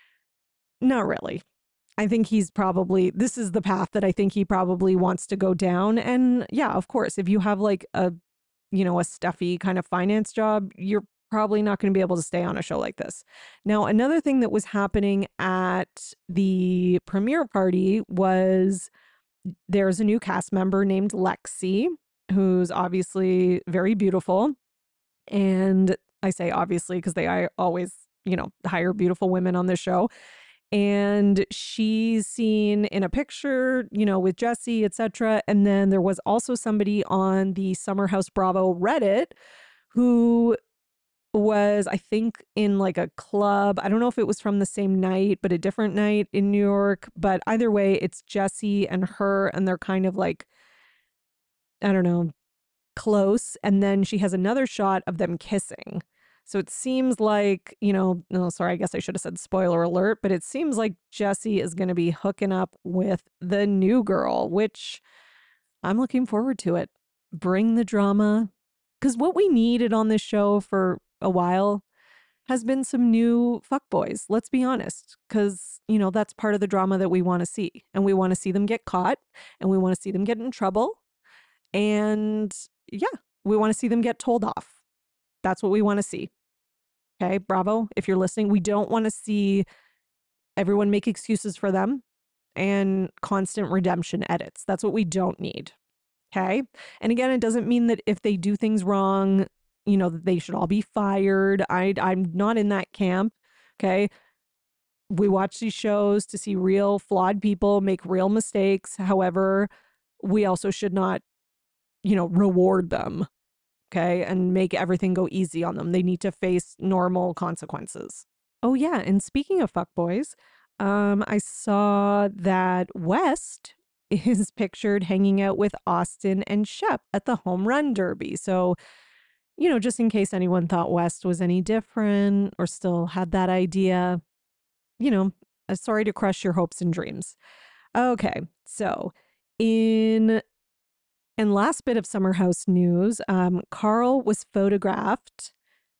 Not really. I think he's probably, this is the path that I think he probably wants to go down. And yeah, of course, if you have like a, you know, a stuffy kind of finance job, you're probably not going to be able to stay on a show like this. Now, another thing that was happening at the premiere party was there's a new cast member named Lexi, who's obviously very beautiful. And I say obviously because they I always, you know, hire beautiful women on this show. And she's seen in a picture, you know, with Jesse, et cetera. And then there was also somebody on the Summer House Bravo Reddit who was, I think, in like a club. I don't know if it was from the same night, but a different night in New York. But either way, it's Jesse and her, and they're kind of like, I don't know, close. And then she has another shot of them kissing. So it seems like, you know, no, sorry, I guess I should have said spoiler alert, but it seems like Jesse is going to be hooking up with the new girl, which I'm looking forward to it. Bring the drama. Because what we needed on this show for a while has been some new fuckboys. Let's be honest. Because, you know, that's part of the drama that we want to see. And we want to see them get caught and we want to see them get in trouble. And yeah, we want to see them get told off. That's what we want to see. Okay, Bravo, if you're listening, we don't want to see everyone make excuses for them and constant redemption edits. That's what we don't need. Okay. And again, it doesn't mean that if they do things wrong, you know, that they should all be fired. I, I'm not in that camp. Okay. We watch these shows to see real flawed people make real mistakes. However, we also should not, you know, reward them, okay, and make everything go easy on them. They need to face normal consequences. Oh yeah, and speaking of fuckboys, um, I saw that West is pictured hanging out with Austin and Shep at the home run derby. So, you know, just in case anyone thought West was any different or still had that idea, you know, uh, sorry to crush your hopes and dreams. Okay, so in and last bit of Summer House news, um, Carl was photographed.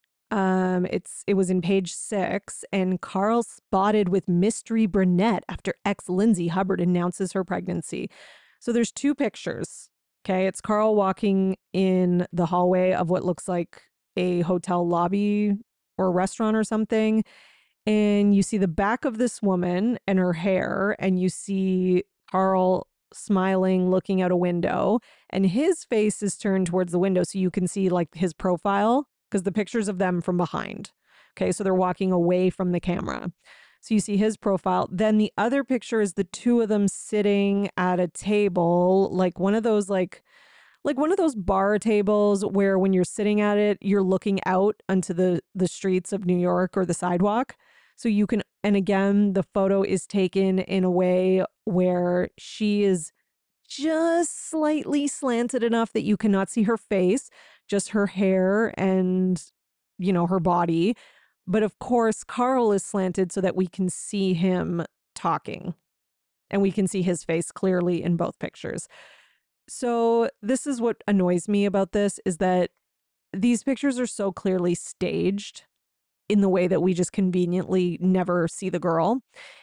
Um, it's it was in page six, and Carl spotted with mystery brunette after ex Lindsay Hubbard announces her pregnancy. So there's two pictures. Okay, it's Carl walking in the hallway of what looks like a hotel lobby or restaurant or something, and you see the back of this woman and her hair, and you see Carl smiling, looking out a window, and his face is turned towards the window so you can see like his profile because the pictures of them from behind. Okay, so they're walking away from the camera. So you see his profile. Then the other picture is the two of them sitting at a table, like one of those like like one of those bar tables where when you're sitting at it, you're looking out onto the the streets of New York or the sidewalk. So you can, and again, the photo is taken in a way where she is just slightly slanted enough that you cannot see her face, just her hair and, you know, her body. But of course, Carl is slanted so that we can see him talking and we can see his face clearly in both pictures. So this is what annoys me about this is that these pictures are so clearly staged in the way that we just conveniently never see the girl.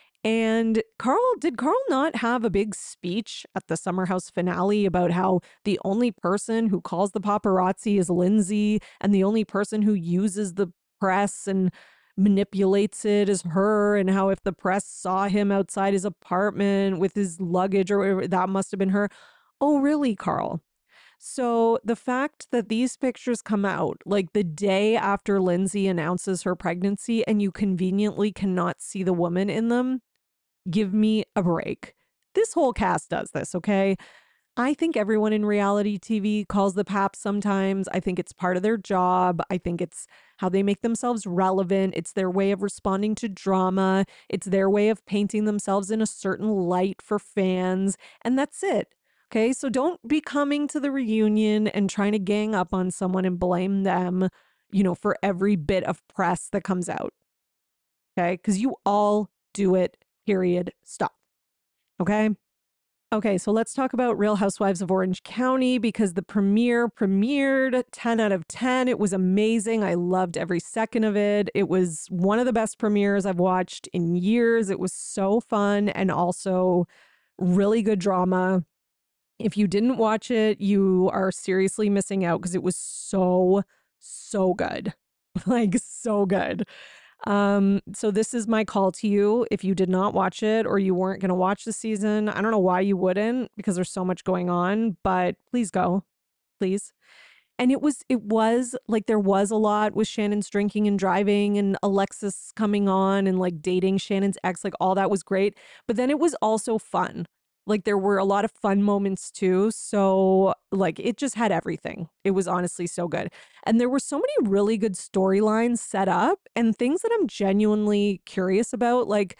And Carl, did Carl not have a big speech at the Summer House finale about how the only person who calls the paparazzi is Lindsay and the only person who uses the press and manipulates it is her, and how if the press saw him outside his apartment with his luggage or whatever, that must have been her? Oh, really, Carl? So the fact that these pictures come out like the day after Lindsay announces her pregnancy and you conveniently cannot see the woman in them, give me a break. This whole cast does this, okay? I think everyone in reality T V calls the paps sometimes. I think it's part of their job. I think it's how they make themselves relevant. It's their way of responding to drama. It's their way of painting themselves in a certain light for fans. And that's it. Okay, so don't be coming to the reunion and trying to gang up on someone and blame them, you know, for every bit of press that comes out. Okay, because you all do it, period. Stop. Okay. Okay, so let's talk about Real Housewives of Orange County because the premiere premiered ten out of ten. It was amazing. I loved every second of it. It was one of the best premieres I've watched in years. It was so fun and also really good drama. If you didn't watch it, you are seriously missing out because it was so, so good. Like, so good. Um, so this is my call to you. If you did not watch it or you weren't going to watch the season, I don't know why you wouldn't because there's so much going on, but please go, please. And it was, it was like there was a lot with Shannon's drinking and driving and Alexis coming on and like dating Shannon's ex, like all that was great. But then it was also fun. Like there were a lot of fun moments too. So like it just had everything. It was honestly so good. And there were so many really good storylines set up and things that I'm genuinely curious about. Like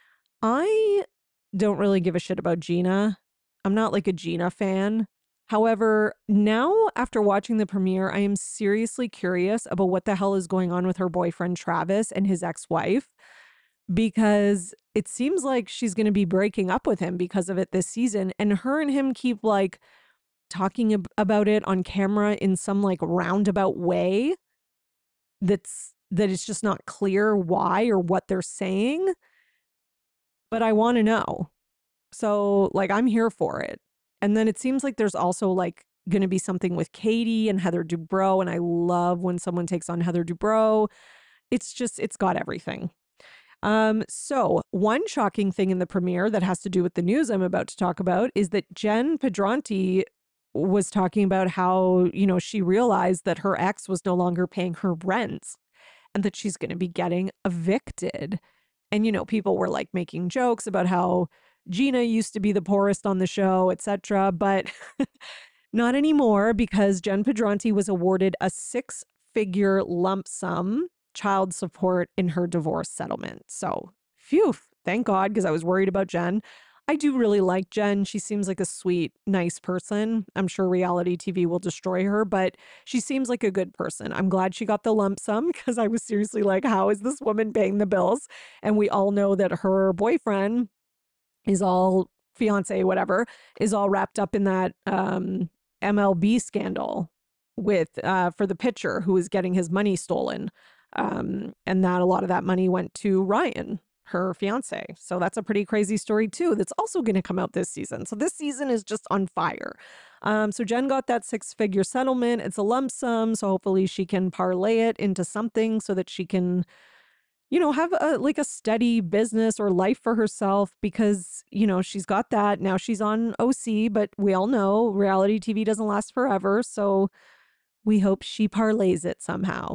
I don't really give a shit about Gina. I'm not like a Gina fan. However, now after watching the premiere, I am seriously curious about what the hell is going on with her boyfriend Travis and his ex-wife because it seems like she's going to be breaking up with him because of it this season. And her and him keep like talking ab- about it on camera in some like roundabout way that's that it's just not clear why or what they're saying. But I want to know. So like I'm here for it. And then it seems like there's also like going to be something with Katie and Heather Dubrow. And I love when someone takes on Heather Dubrow. It's just, it's got everything. Um, so one shocking thing in the premiere that has to do with the news I'm about to talk about is that Jen Pedranti was talking about how, you know, she realized that her ex was no longer paying her rent and that she's going to be getting evicted. And, you know, people were like making jokes about how Gina used to be the poorest on the show, et cetera. But not anymore, because Jen Pedranti was awarded a six figure lump sum child support in her divorce settlement. So, phew, thank God, because I was worried about Jen. I do really like Jen. She seems like a sweet, nice person. I'm sure reality T V will destroy her, but she seems like a good person. I'm glad she got the lump sum, because I was seriously like, how is this woman paying the bills? And we all know that her boyfriend is all fiance, whatever, is all wrapped up in that um, M L B scandal with uh, for the pitcher who was getting his money stolen. Um, and that a lot of that money went to Ryan, her fiance. So that's a pretty crazy story too. That's also going to come out this season. So this season is just on fire. Um, so Jen got that six figure settlement. It's a lump sum. So hopefully she can parlay it into something so that she can, you know, have a like a steady business or life for herself, because, you know, she's got that. Now she's on O C, but we all know reality T V doesn't last forever. So we hope she parlays it somehow.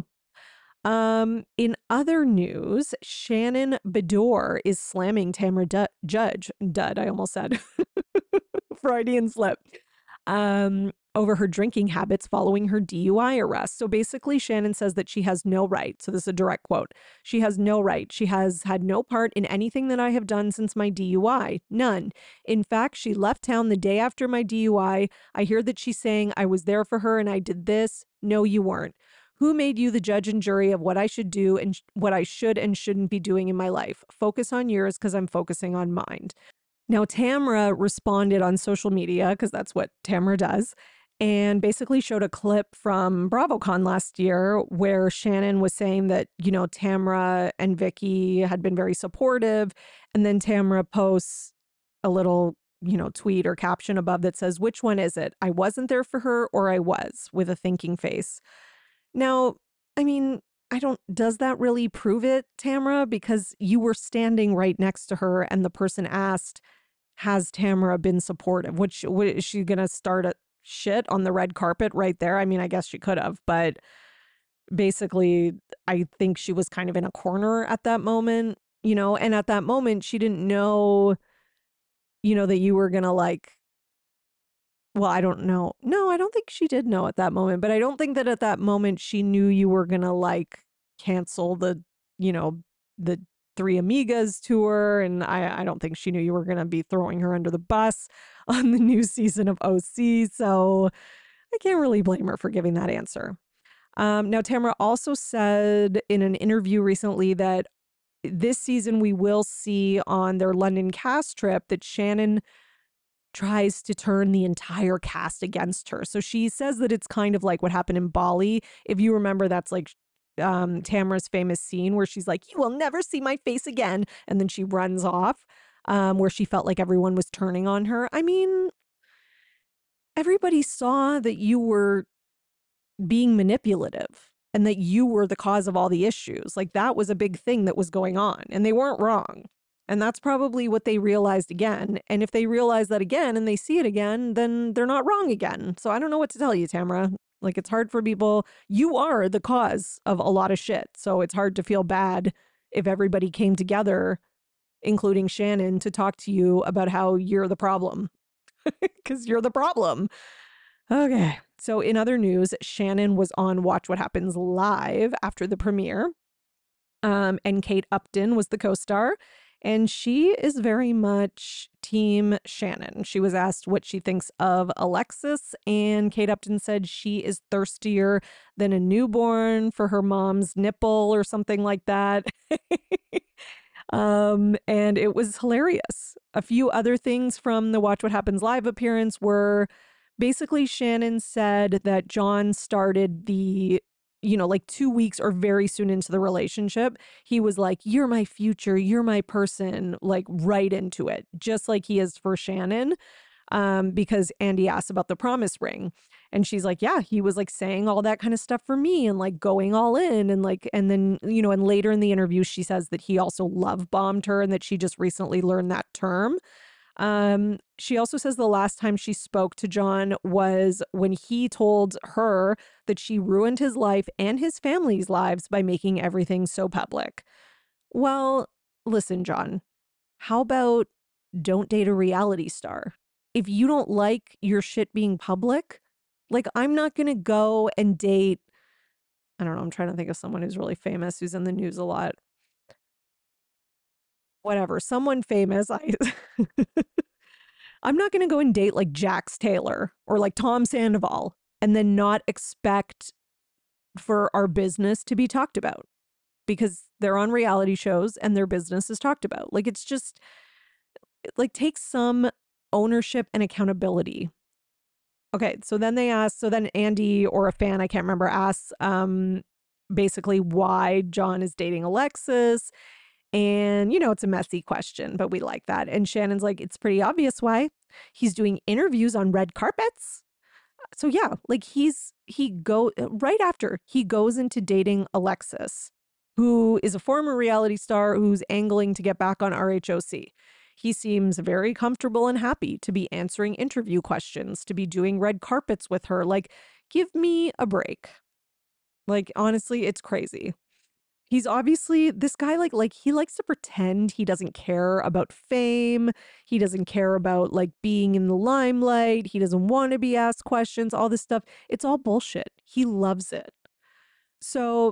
Um, in other news, Shannon Bedore is slamming Tamra Du- Judge. Dud, I almost said. Freudian slip. Um, over her drinking habits following her D U I arrest. So basically, Shannon says that she has no right. So this is a direct quote. She has no right. She has had no part in anything that I have done since my D U I. None. In fact, she left town the day after my D U I. I hear that she's saying I was there for her and I did this. No, you weren't. Who made you the judge and jury of what I should do and sh- what I should and shouldn't be doing in my life? Focus on yours, because I'm focusing on mine. Now, Tamra responded on social media, because that's what Tamra does, and basically showed a clip from BravoCon last year where Shannon was saying that, you know, Tamra and Vicky had been very supportive. And then Tamra posts a little, you know, tweet or caption above that says, which one is it? I wasn't there for her, or I was, with a thinking face. Now, I mean, I don't, does that really prove it, Tamra? Because you were standing right next to her and the person asked, has Tamra been supportive? Which, what, is she going to start a shit on the red carpet right there? I mean, I guess she could have, but basically, I think she was kind of in a corner at that moment, you know, and at that moment, she didn't know, you know, that you were going to like, well, I don't know. No, I don't think she did know at that moment, but I don't think that at that moment she knew you were going to like cancel the, you know, the Three Amigas tour. And I, I don't think she knew you were going to be throwing her under the bus on the new season of O C. So I can't really blame her for giving that answer. Um, now, Tamara also said in an interview recently that this season we will see on their London cast trip that Shannon tries to turn the entire cast against her. So she says that it's kind of like what happened in Bali. If you remember, that's like um, Tamara's famous scene where she's like, you will never see my face again. And then she runs off, um, where she felt like everyone was turning on her. I mean, everybody saw that you were being manipulative and that you were the cause of all the issues. Like, that was a big thing that was going on, and they weren't wrong. And that's probably what they realized again. And if they realize that again and they see it again, then they're not wrong again. So I don't know what to tell you, Tamara. Like, it's hard for people. You are the cause of a lot of shit. So it's hard to feel bad if everybody came together, including Shannon, to talk to you about how you're the problem, because you're the problem. Okay. So in other news, Shannon was on Watch What Happens Live after the premiere. Um, and Kate Upton was the co-star. And she is very much team Shannon. She was asked what she thinks of Alexis, and Kate Upton said she is thirstier than a newborn for her mom's nipple or something like that. um, and it was hilarious. A few other things from the Watch What Happens Live appearance were basically Shannon said that John started the, you know, like two weeks or very soon into the relationship, he was like, you're my future, you're my person, like right into it, just like he is for Shannon. Um, because Andy asked about the promise ring. And she's like, yeah, he was like saying all that kind of stuff for me and like going all in. And like, and then, you know, and later in the interview, she says that he also love bombed her and that she just recently learned that term. Um, she also says the last time she spoke to John was when he told her that she ruined his life and his family's lives by making everything so public. Well, listen, John, how about don't date a reality star? If you don't like your shit being public, like I'm not going to go and date, I don't know, I'm trying to think of someone who's really famous, who's in the news a lot. Whatever, someone famous. I I'm not going to go and date like Jax Taylor or like Tom Sandoval and then not expect for our business to be talked about because they're on reality shows and their business is talked about. Like it's just like take some ownership and accountability. Okay, so then they ask, so then Andy or a fan, I can't remember, asks um basically why John is dating Alexis. And, you know, it's a messy question, but we like that. And Shannon's like, it's pretty obvious why. He's doing interviews on red carpets. So yeah, like he's he go right after he goes into dating Alexis, who is a former reality star who's angling to get back on R H O C. He seems very comfortable and happy to be answering interview questions, to be doing red carpets with her. Like, give me a break. Like, honestly, it's crazy. He's obviously this guy like like he likes to pretend he doesn't care about fame. He doesn't care about like being in the limelight. He doesn't want to be asked questions, all this stuff. It's all bullshit. He loves it. So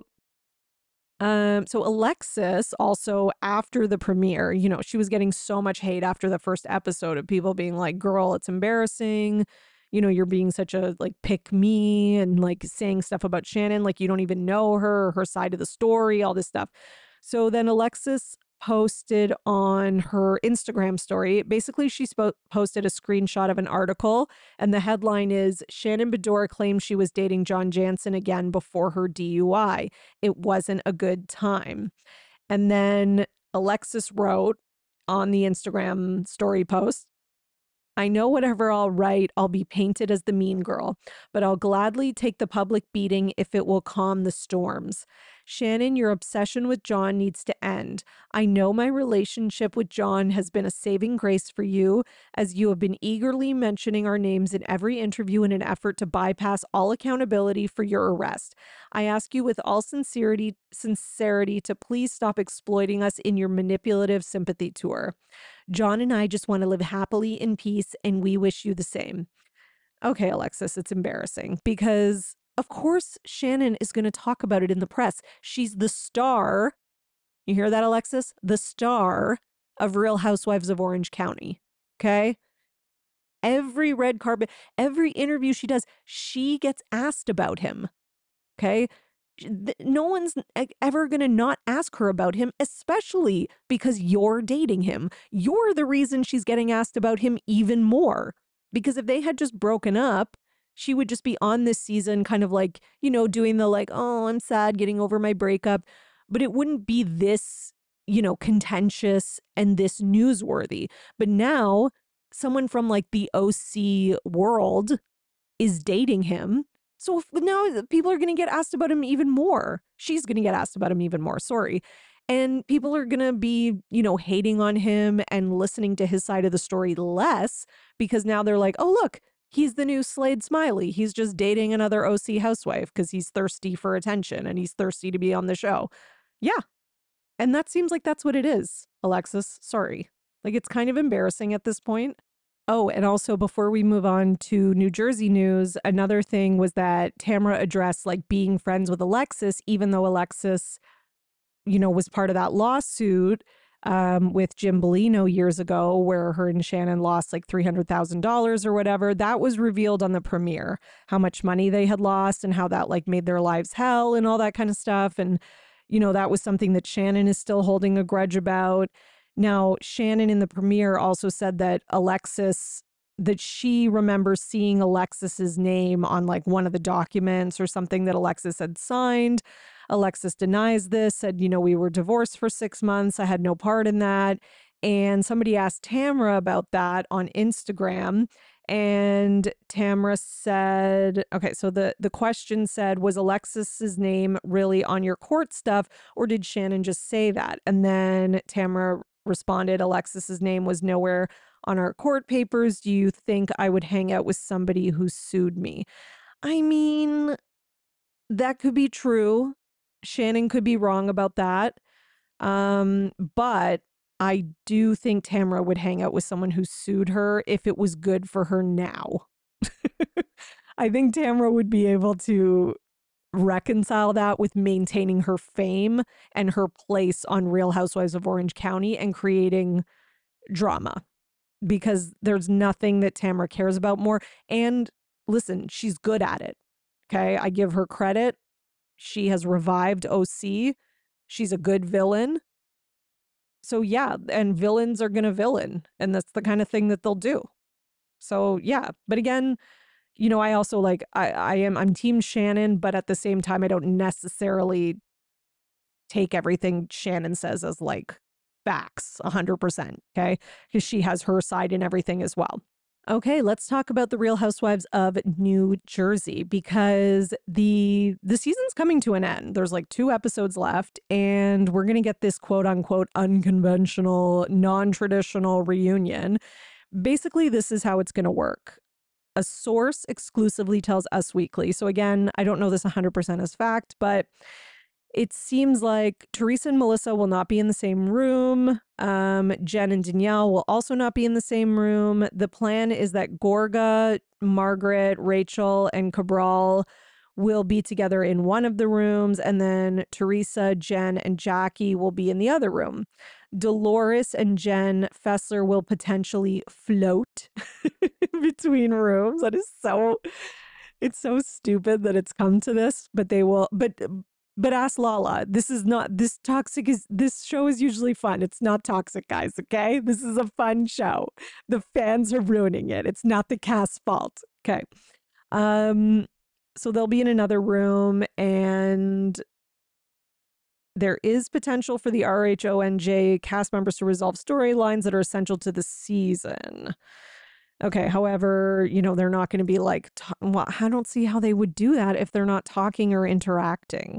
um so Alexis also after the premiere, you know, she was getting so much hate after the first episode of people being like, "Girl, it's embarrassing. You know, you're being such a like pick me and like saying stuff about Shannon like you don't even know her, her side of the story, all this stuff." So then Alexis posted on her Instagram story. Basically, she spo- posted a screenshot of an article, and the headline is Shannon Beador claims she was dating John Jansen again before her D U I. It wasn't a good time. And then Alexis wrote on the Instagram story post, "I know whatever I'll write, I'll be painted as the mean girl, but I'll gladly take the public beating if it will calm the storms. Shannon, your obsession with John needs to end. I know my relationship with John has been a saving grace for you, as you have been eagerly mentioning our names in every interview in an effort to bypass all accountability for your arrest. I ask you with all sincerity, sincerity to please stop exploiting us in your manipulative sympathy tour. John and I just want to live happily in peace, and we wish you the same." Okay, Alexis, it's embarrassing because, of course, Shannon is going to talk about it in the press. She's the star. You hear that, Alexis? The star of Real Housewives of Orange County. Okay? Every red carpet, every interview she does, she gets asked about him. Okay? No one's ever going to not ask her about him, especially because you're dating him. You're the reason she's getting asked about him even more. Because if they had just broken up, she would just be on this season kind of like, you know, doing the like, "Oh, I'm sad, getting over my breakup." But it wouldn't be this, you know, contentious and this newsworthy. But now someone from like the O C world is dating him. So if, now people are going to get asked about him even more. She's going to get asked about him even more. Sorry. And people are going to be, you know, hating on him and listening to his side of the story less because now they're like, "Oh, look, he's the new Slade Smiley. He's just dating another O C housewife because he's thirsty for attention and he's thirsty to be on the show." Yeah. And that seems like that's what it is, Alexis. Sorry. Like it's kind of embarrassing at this point. Oh, and also before we move on to New Jersey news, another thing was that Tamra addressed like being friends with Alexis, even though Alexis, you know, was part of that lawsuit um, with Jim Bellino years ago, where her and Shannon lost like three hundred thousand dollars or whatever. That was revealed on the premiere, how much money they had lost and how that like made their lives hell and all that kind of stuff. And, you know, that was something that Shannon is still holding a grudge about. Now, Shannon in the premiere also said that Alexis, that she remembers seeing Alexis's name on like one of the documents or something that Alexis had signed. Alexis denies this, said, you know, "We were divorced for six months. I had no part in that." And somebody asked Tamra about that on Instagram. And Tamra said, okay, so the, the question said, "Was Alexis's name really on your court stuff, or did Shannon just say that?" And then Tamra responded, "Alexis's name was nowhere on our court papers. Do you think I would hang out with somebody who sued me?" I mean, that could be true. Shannon could be wrong about that. Um, but I do think Tamra would hang out with someone who sued her if it was good for her now. I think Tamra would be able to reconcile that with maintaining her fame and her place on Real Housewives of Orange County and creating drama, because there's nothing that Tamra cares about more. And listen, she's good at it. Okay. I give her credit. She has revived O C. She's a good villain. So yeah, and villains are going to villain, and that's the kind of thing that they'll do. So yeah, but again, you know, I also like I I am I'm team Shannon, but at the same time I don't necessarily take everything Shannon says as like facts one hundred percent, okay? Because she has her side in everything as well. Okay, let's talk about the Real Housewives of New Jersey, because the the season's coming to an end. There's like two episodes left, and we're going to get this quote unquote unconventional, non-traditional reunion. Basically, this is how it's going to work. A source exclusively tells Us Weekly. So again, I don't know this one hundred percent as fact, but it seems like Teresa and Melissa will not be in the same room. Um, Jen and Danielle will also not be in the same room. The plan is that Gorga, Margaret, Rachel, and Cabral will be together in one of the rooms, and then Teresa, Jen, and Jackie will be in the other room. Dolores and Jen Fessler will potentially float between rooms. That is so, it's so stupid that it's come to this, but they will, but but ask Lala. This is not, this toxic is, this show is usually fun. It's not toxic, guys, okay? This is a fun show. The fans are ruining it. It's not the cast's fault, okay? Um, so they'll be in another room, and there is potential for the R H O N J cast members to resolve storylines that are essential to the season. Okay, however, you know, they're not going to be like, t- well, I don't see how they would do that if they're not talking or interacting.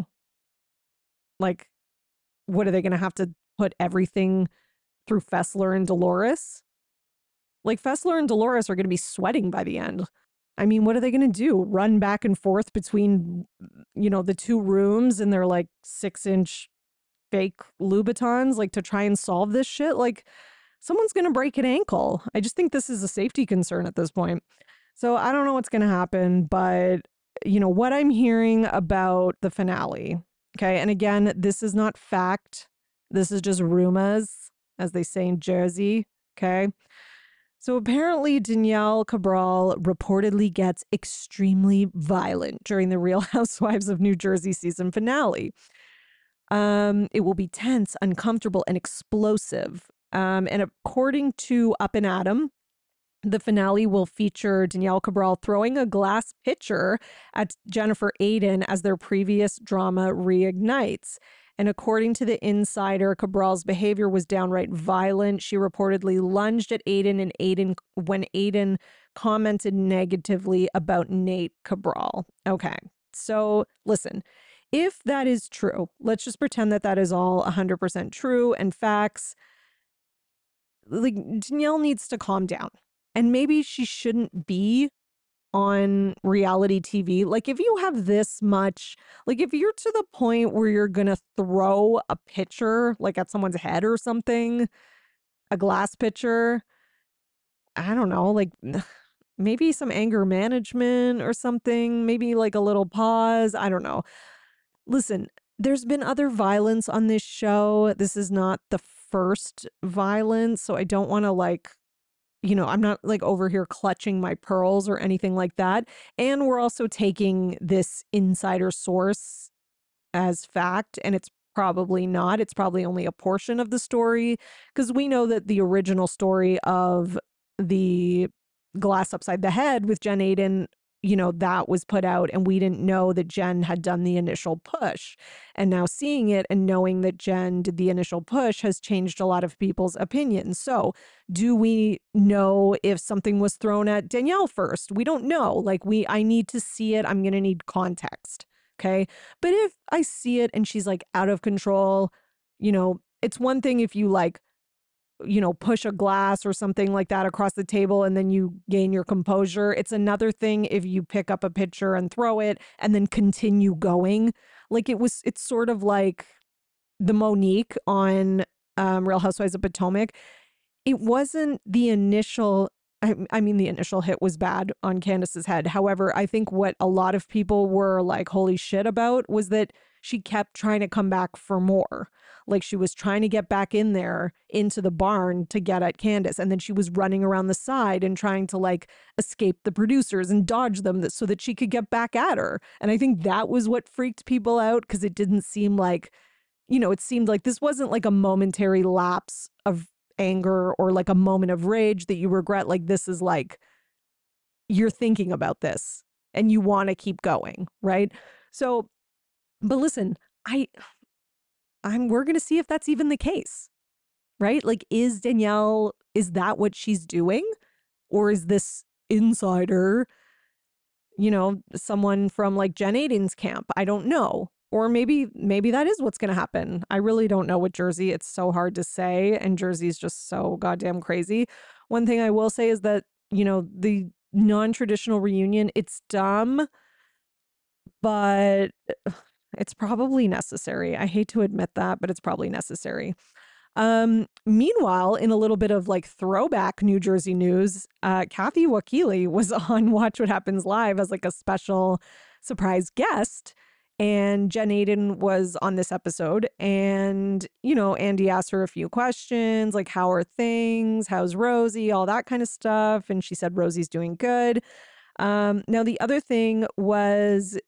Like, what are they going to have to put everything through Fessler and Dolores? Like, Fessler and Dolores are going to be sweating by the end. I mean, what are they going to do? Run back and forth between, you know, the two rooms and their like six inch fake Louboutins, like to try and solve this shit? Like, someone's going to break an ankle. I just think this is a safety concern at this point. So I don't know what's going to happen, but, you know, what I'm hearing about the finale. Okay. And again, this is not fact. This is just rumors, as they say in Jersey. Okay. So apparently Danielle Cabral reportedly gets extremely violent during the Real Housewives of New Jersey season finale. Um, it will be tense, uncomfortable, and explosive. Um, and according to Up and Adam, the finale will feature Danielle Cabral throwing a glass pitcher at Jennifer Aydin as their previous drama reignites. And according to the insider, Cabral's behavior was downright violent. She reportedly lunged at Aydin, and Aydin when Aydin commented negatively about Nate Cabral. Okay, so listen, if that is true, let's just pretend that that is all one hundred percent true and facts. Like, Danielle needs to calm down. And maybe she shouldn't be on reality T V. Like, if you have this much, like if you're to the point where you're going to throw a pitcher like at someone's head or something, a glass pitcher, I don't know, like maybe some anger management or something, maybe like a little pause. I don't know. Listen, there's been other violence on this show. This is not the first violence. So I don't want to like, you know, I'm not like over here clutching my pearls or anything like that. And we're also taking this insider source as fact, and it's probably not. It's probably only a portion of the story, because we know that the original story of the glass upside the head with Jen Aydin, you know, that was put out, and we didn't know that Jen had done the initial push. And now seeing it and knowing that Jen did the initial push has changed a lot of people's opinions. So do we know if something was thrown at Danielle first? We don't know. Like, we, I need to see it. I'm going to need context. Okay. But if I see it and she's like out of control, you know, it's one thing if you like, you know, push a glass or something like that across the table and then you gain your composure. It's another thing if you pick up a pitcher and throw it and then continue going. Like, it was, it's sort of like, the Monique on um, Real Housewives of Potomac, it wasn't the initial. I, I mean, the initial hit was bad on Candace's head. However, I think what a lot of people were like, holy shit about was that she kept trying to come back for more. Like she was trying to get back in there into the barn to get at Candace. And then she was running around the side and trying to like escape the producers and dodge them so that she could get back at her. And I think that was what freaked people out because it didn't seem like, you know, it seemed like this wasn't like a momentary lapse of anger or like a moment of rage that you regret. Like this is like you're thinking about this and you want to keep going, right? So, but listen, I I'm we're going to see if that's even the case, right? Like is Danielle, is that what she's doing, or is this insider, you know, someone from like Jen Aiden's camp? I don't know. Or maybe maybe that is what's going to happen. I really don't know with Jersey. It's so hard to say, and Jersey's just so goddamn crazy. One thing I will say is that, you know, the non-traditional reunion, it's dumb, but it's probably necessary. I hate to admit that, but it's probably necessary. Um, meanwhile, in a little bit of like throwback New Jersey news, uh, Kathy Wakili was on Watch What Happens Live as like a special surprise guest. And Jen Aiden was on this episode. And, you know, Andy asked her a few questions like, how are things? How's Rosie? All that kind of stuff. And she said, Rosie's doing good. Um, now, the other thing was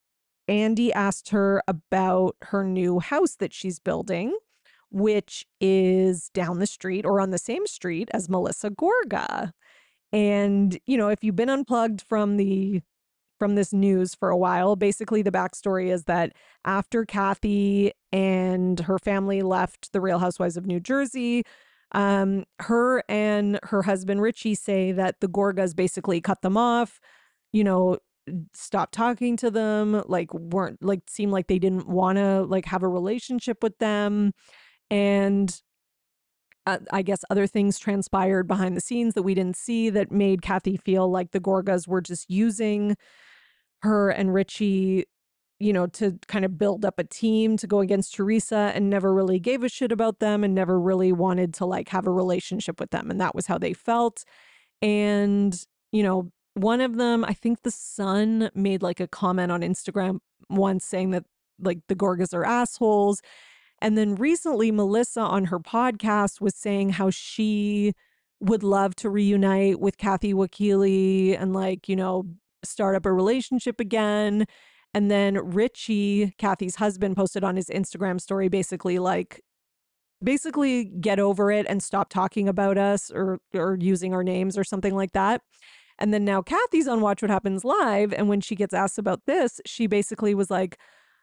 Andy asked her about her new house that she's building, which is down the street or on the same street as Melissa Gorga. And, you know, if you've been unplugged from the from this news for a while, basically the backstory is that after Kathy and her family left the Real Housewives of New Jersey, um, her and her husband Richie say that the Gorgas basically cut them off, you know, stopped talking to them, like weren't like seemed like they didn't want to like have a relationship with them. And uh, I guess other things transpired behind the scenes that we didn't see that made Kathy feel like the Gorgas were just using her and Richie, you know, to kind of build up a team to go against Teresa, and never really gave a shit about them and never really wanted to like have a relationship with them. And that was how they felt. And, you know, one of them, I think the son made like a comment on Instagram once saying that like the Gorgas are assholes. And then recently, Melissa on her podcast was saying how she would love to reunite with Kathy Wakili and, like, you know, start up a relationship again. And then Richie, Kathy's husband, posted on his Instagram story basically like, basically get over it and stop talking about us or or using our names or something like that. And then now Kathy's on Watch What Happens Live, and when she gets asked about this, she basically was like,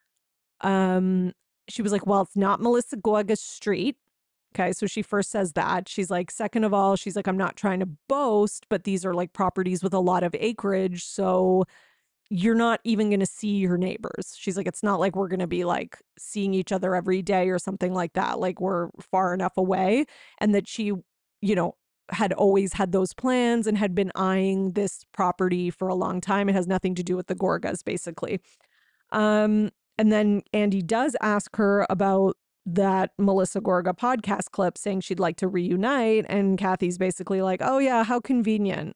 um, she was like, well, it's not Melissa Gorga's street. Okay, so she first says that. She's like, second of all, she's like, I'm not trying to boast, but these are like properties with a lot of acreage. So you're not even going to see your neighbors. She's like, it's not like we're going to be like seeing each other every day or something like that. Like we're far enough away. And that she, you know, had always had those plans and had been eyeing this property for a long time. It has nothing to do with the Gorgas, basically. Um, and then Andy does ask her about that Melissa Gorga podcast clip saying she'd like to reunite. And Kathy's basically like, oh, yeah, how convenient.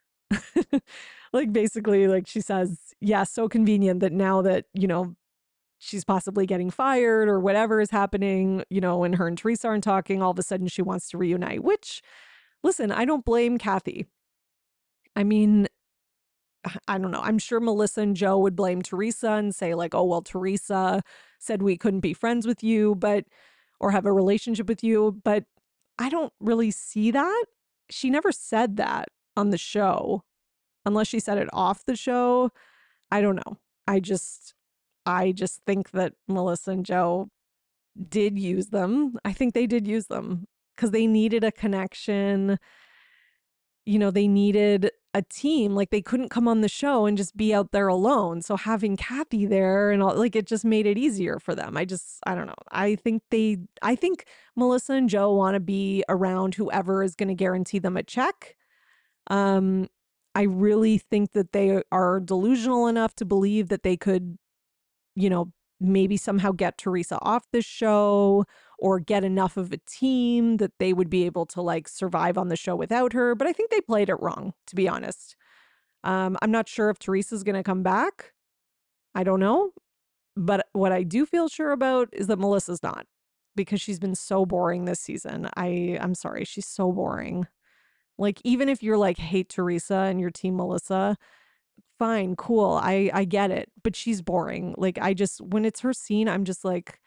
Like, basically, like she says, yeah, so convenient that now that, you know, she's possibly getting fired or whatever is happening, you know, and her and Teresa aren't talking, all of a sudden she wants to reunite, which, listen, I don't blame Kathy. I mean, I don't know. I'm sure Melissa and Joe would blame Teresa and say like, oh, well, Teresa said we couldn't be friends with you, but, or have a relationship with you. But I don't really see that. She never said that on the show, unless she said it off the show. I don't know. I just, I just think that Melissa and Joe did use them. I think they did use them because they needed a connection. You know, they needed a team. Like they couldn't come on the show and just be out there alone. So having Kathy there and all, like it just made it easier for them. I just, I don't know. I think they, I think Melissa and Joe want to be around whoever is going to guarantee them a check. Um, I really think that they are delusional enough to believe that they could, you know, maybe somehow get Teresa off the show or get enough of a team that they would be able to like survive on the show without her. But I think they played it wrong, to be honest. Um, I'm not sure if Teresa's going to come back. I don't know. But what I do feel sure about is that Melissa's not, because she's been so boring this season. I, I'm sorry. She's so boring. Like, even if you're like, hate Teresa and your team Melissa, fine, cool. I, I get it. But she's boring. Like, I just, when it's her scene, I'm just like,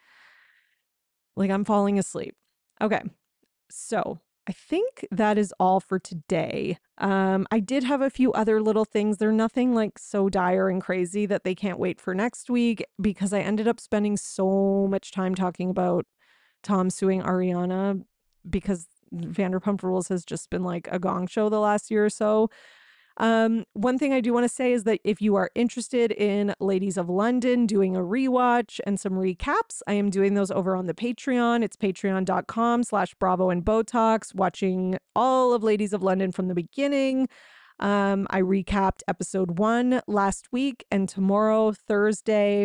like I'm falling asleep. Okay. So I think that is all for today. Um, I did have a few other little things. They're nothing like so dire and crazy that they can't wait for next week, because I ended up spending so much time talking about Tom suing Ariana, because Vanderpump Rules has just been like a gong show the last year or so. Um, one thing I do want to say is that if you are interested in Ladies of London doing a rewatch and some recaps, I am doing those over on the Patreon. It's patreon.com slash Bravo and Botox, watching all of Ladies of London from the beginning. Um, I recapped episode one last week, and tomorrow, Thursday,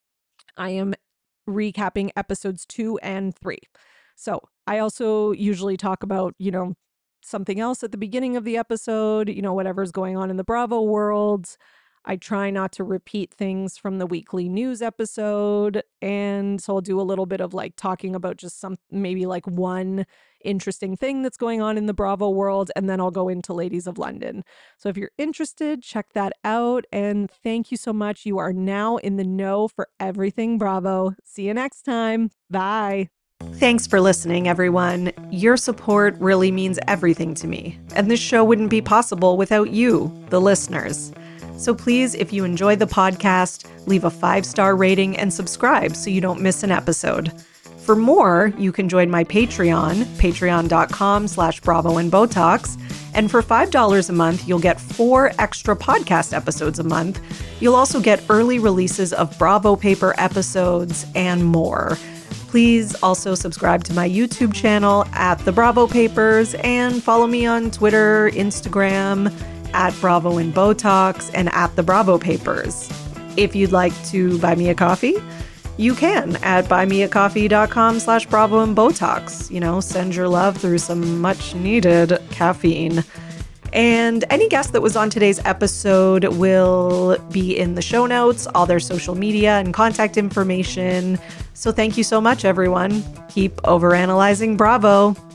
I am recapping episodes two and three. So I also usually talk about, you know, something else at the beginning of the episode, you know, whatever's going on in the Bravo world. I try not to repeat things from the weekly news episode. And so I'll do a little bit of like talking about just some, maybe like one interesting thing that's going on in the Bravo world. And then I'll go into Ladies of London. So if you're interested, check that out. And thank you so much. You are now in the know for everything Bravo. See you next time. Bye. Thanks for listening, everyone. Your support really means everything to me, and this show wouldn't be possible without you, the listeners. So please, if you enjoy the podcast, leave a five-star rating and subscribe so you don't miss an episode. For more, you can join my Patreon, patreon.com slash Bravo and Botox, and for five dollars a month, you'll get four extra podcast episodes a month. You'll also get early releases of Bravo Paper episodes and more. Please also subscribe to my YouTube channel at The Bravo Papers, and follow me on Twitter, Instagram, at Bravo and Botox, and at The Bravo Papers. If you'd like to buy me a coffee, you can at buymeacoffee.com slash Bravo and Botox. You know, send your love through some much needed caffeine. And any guest that was on today's episode will be in the show notes, all their social media and contact information. So thank you so much, everyone. Keep overanalyzing Bravo.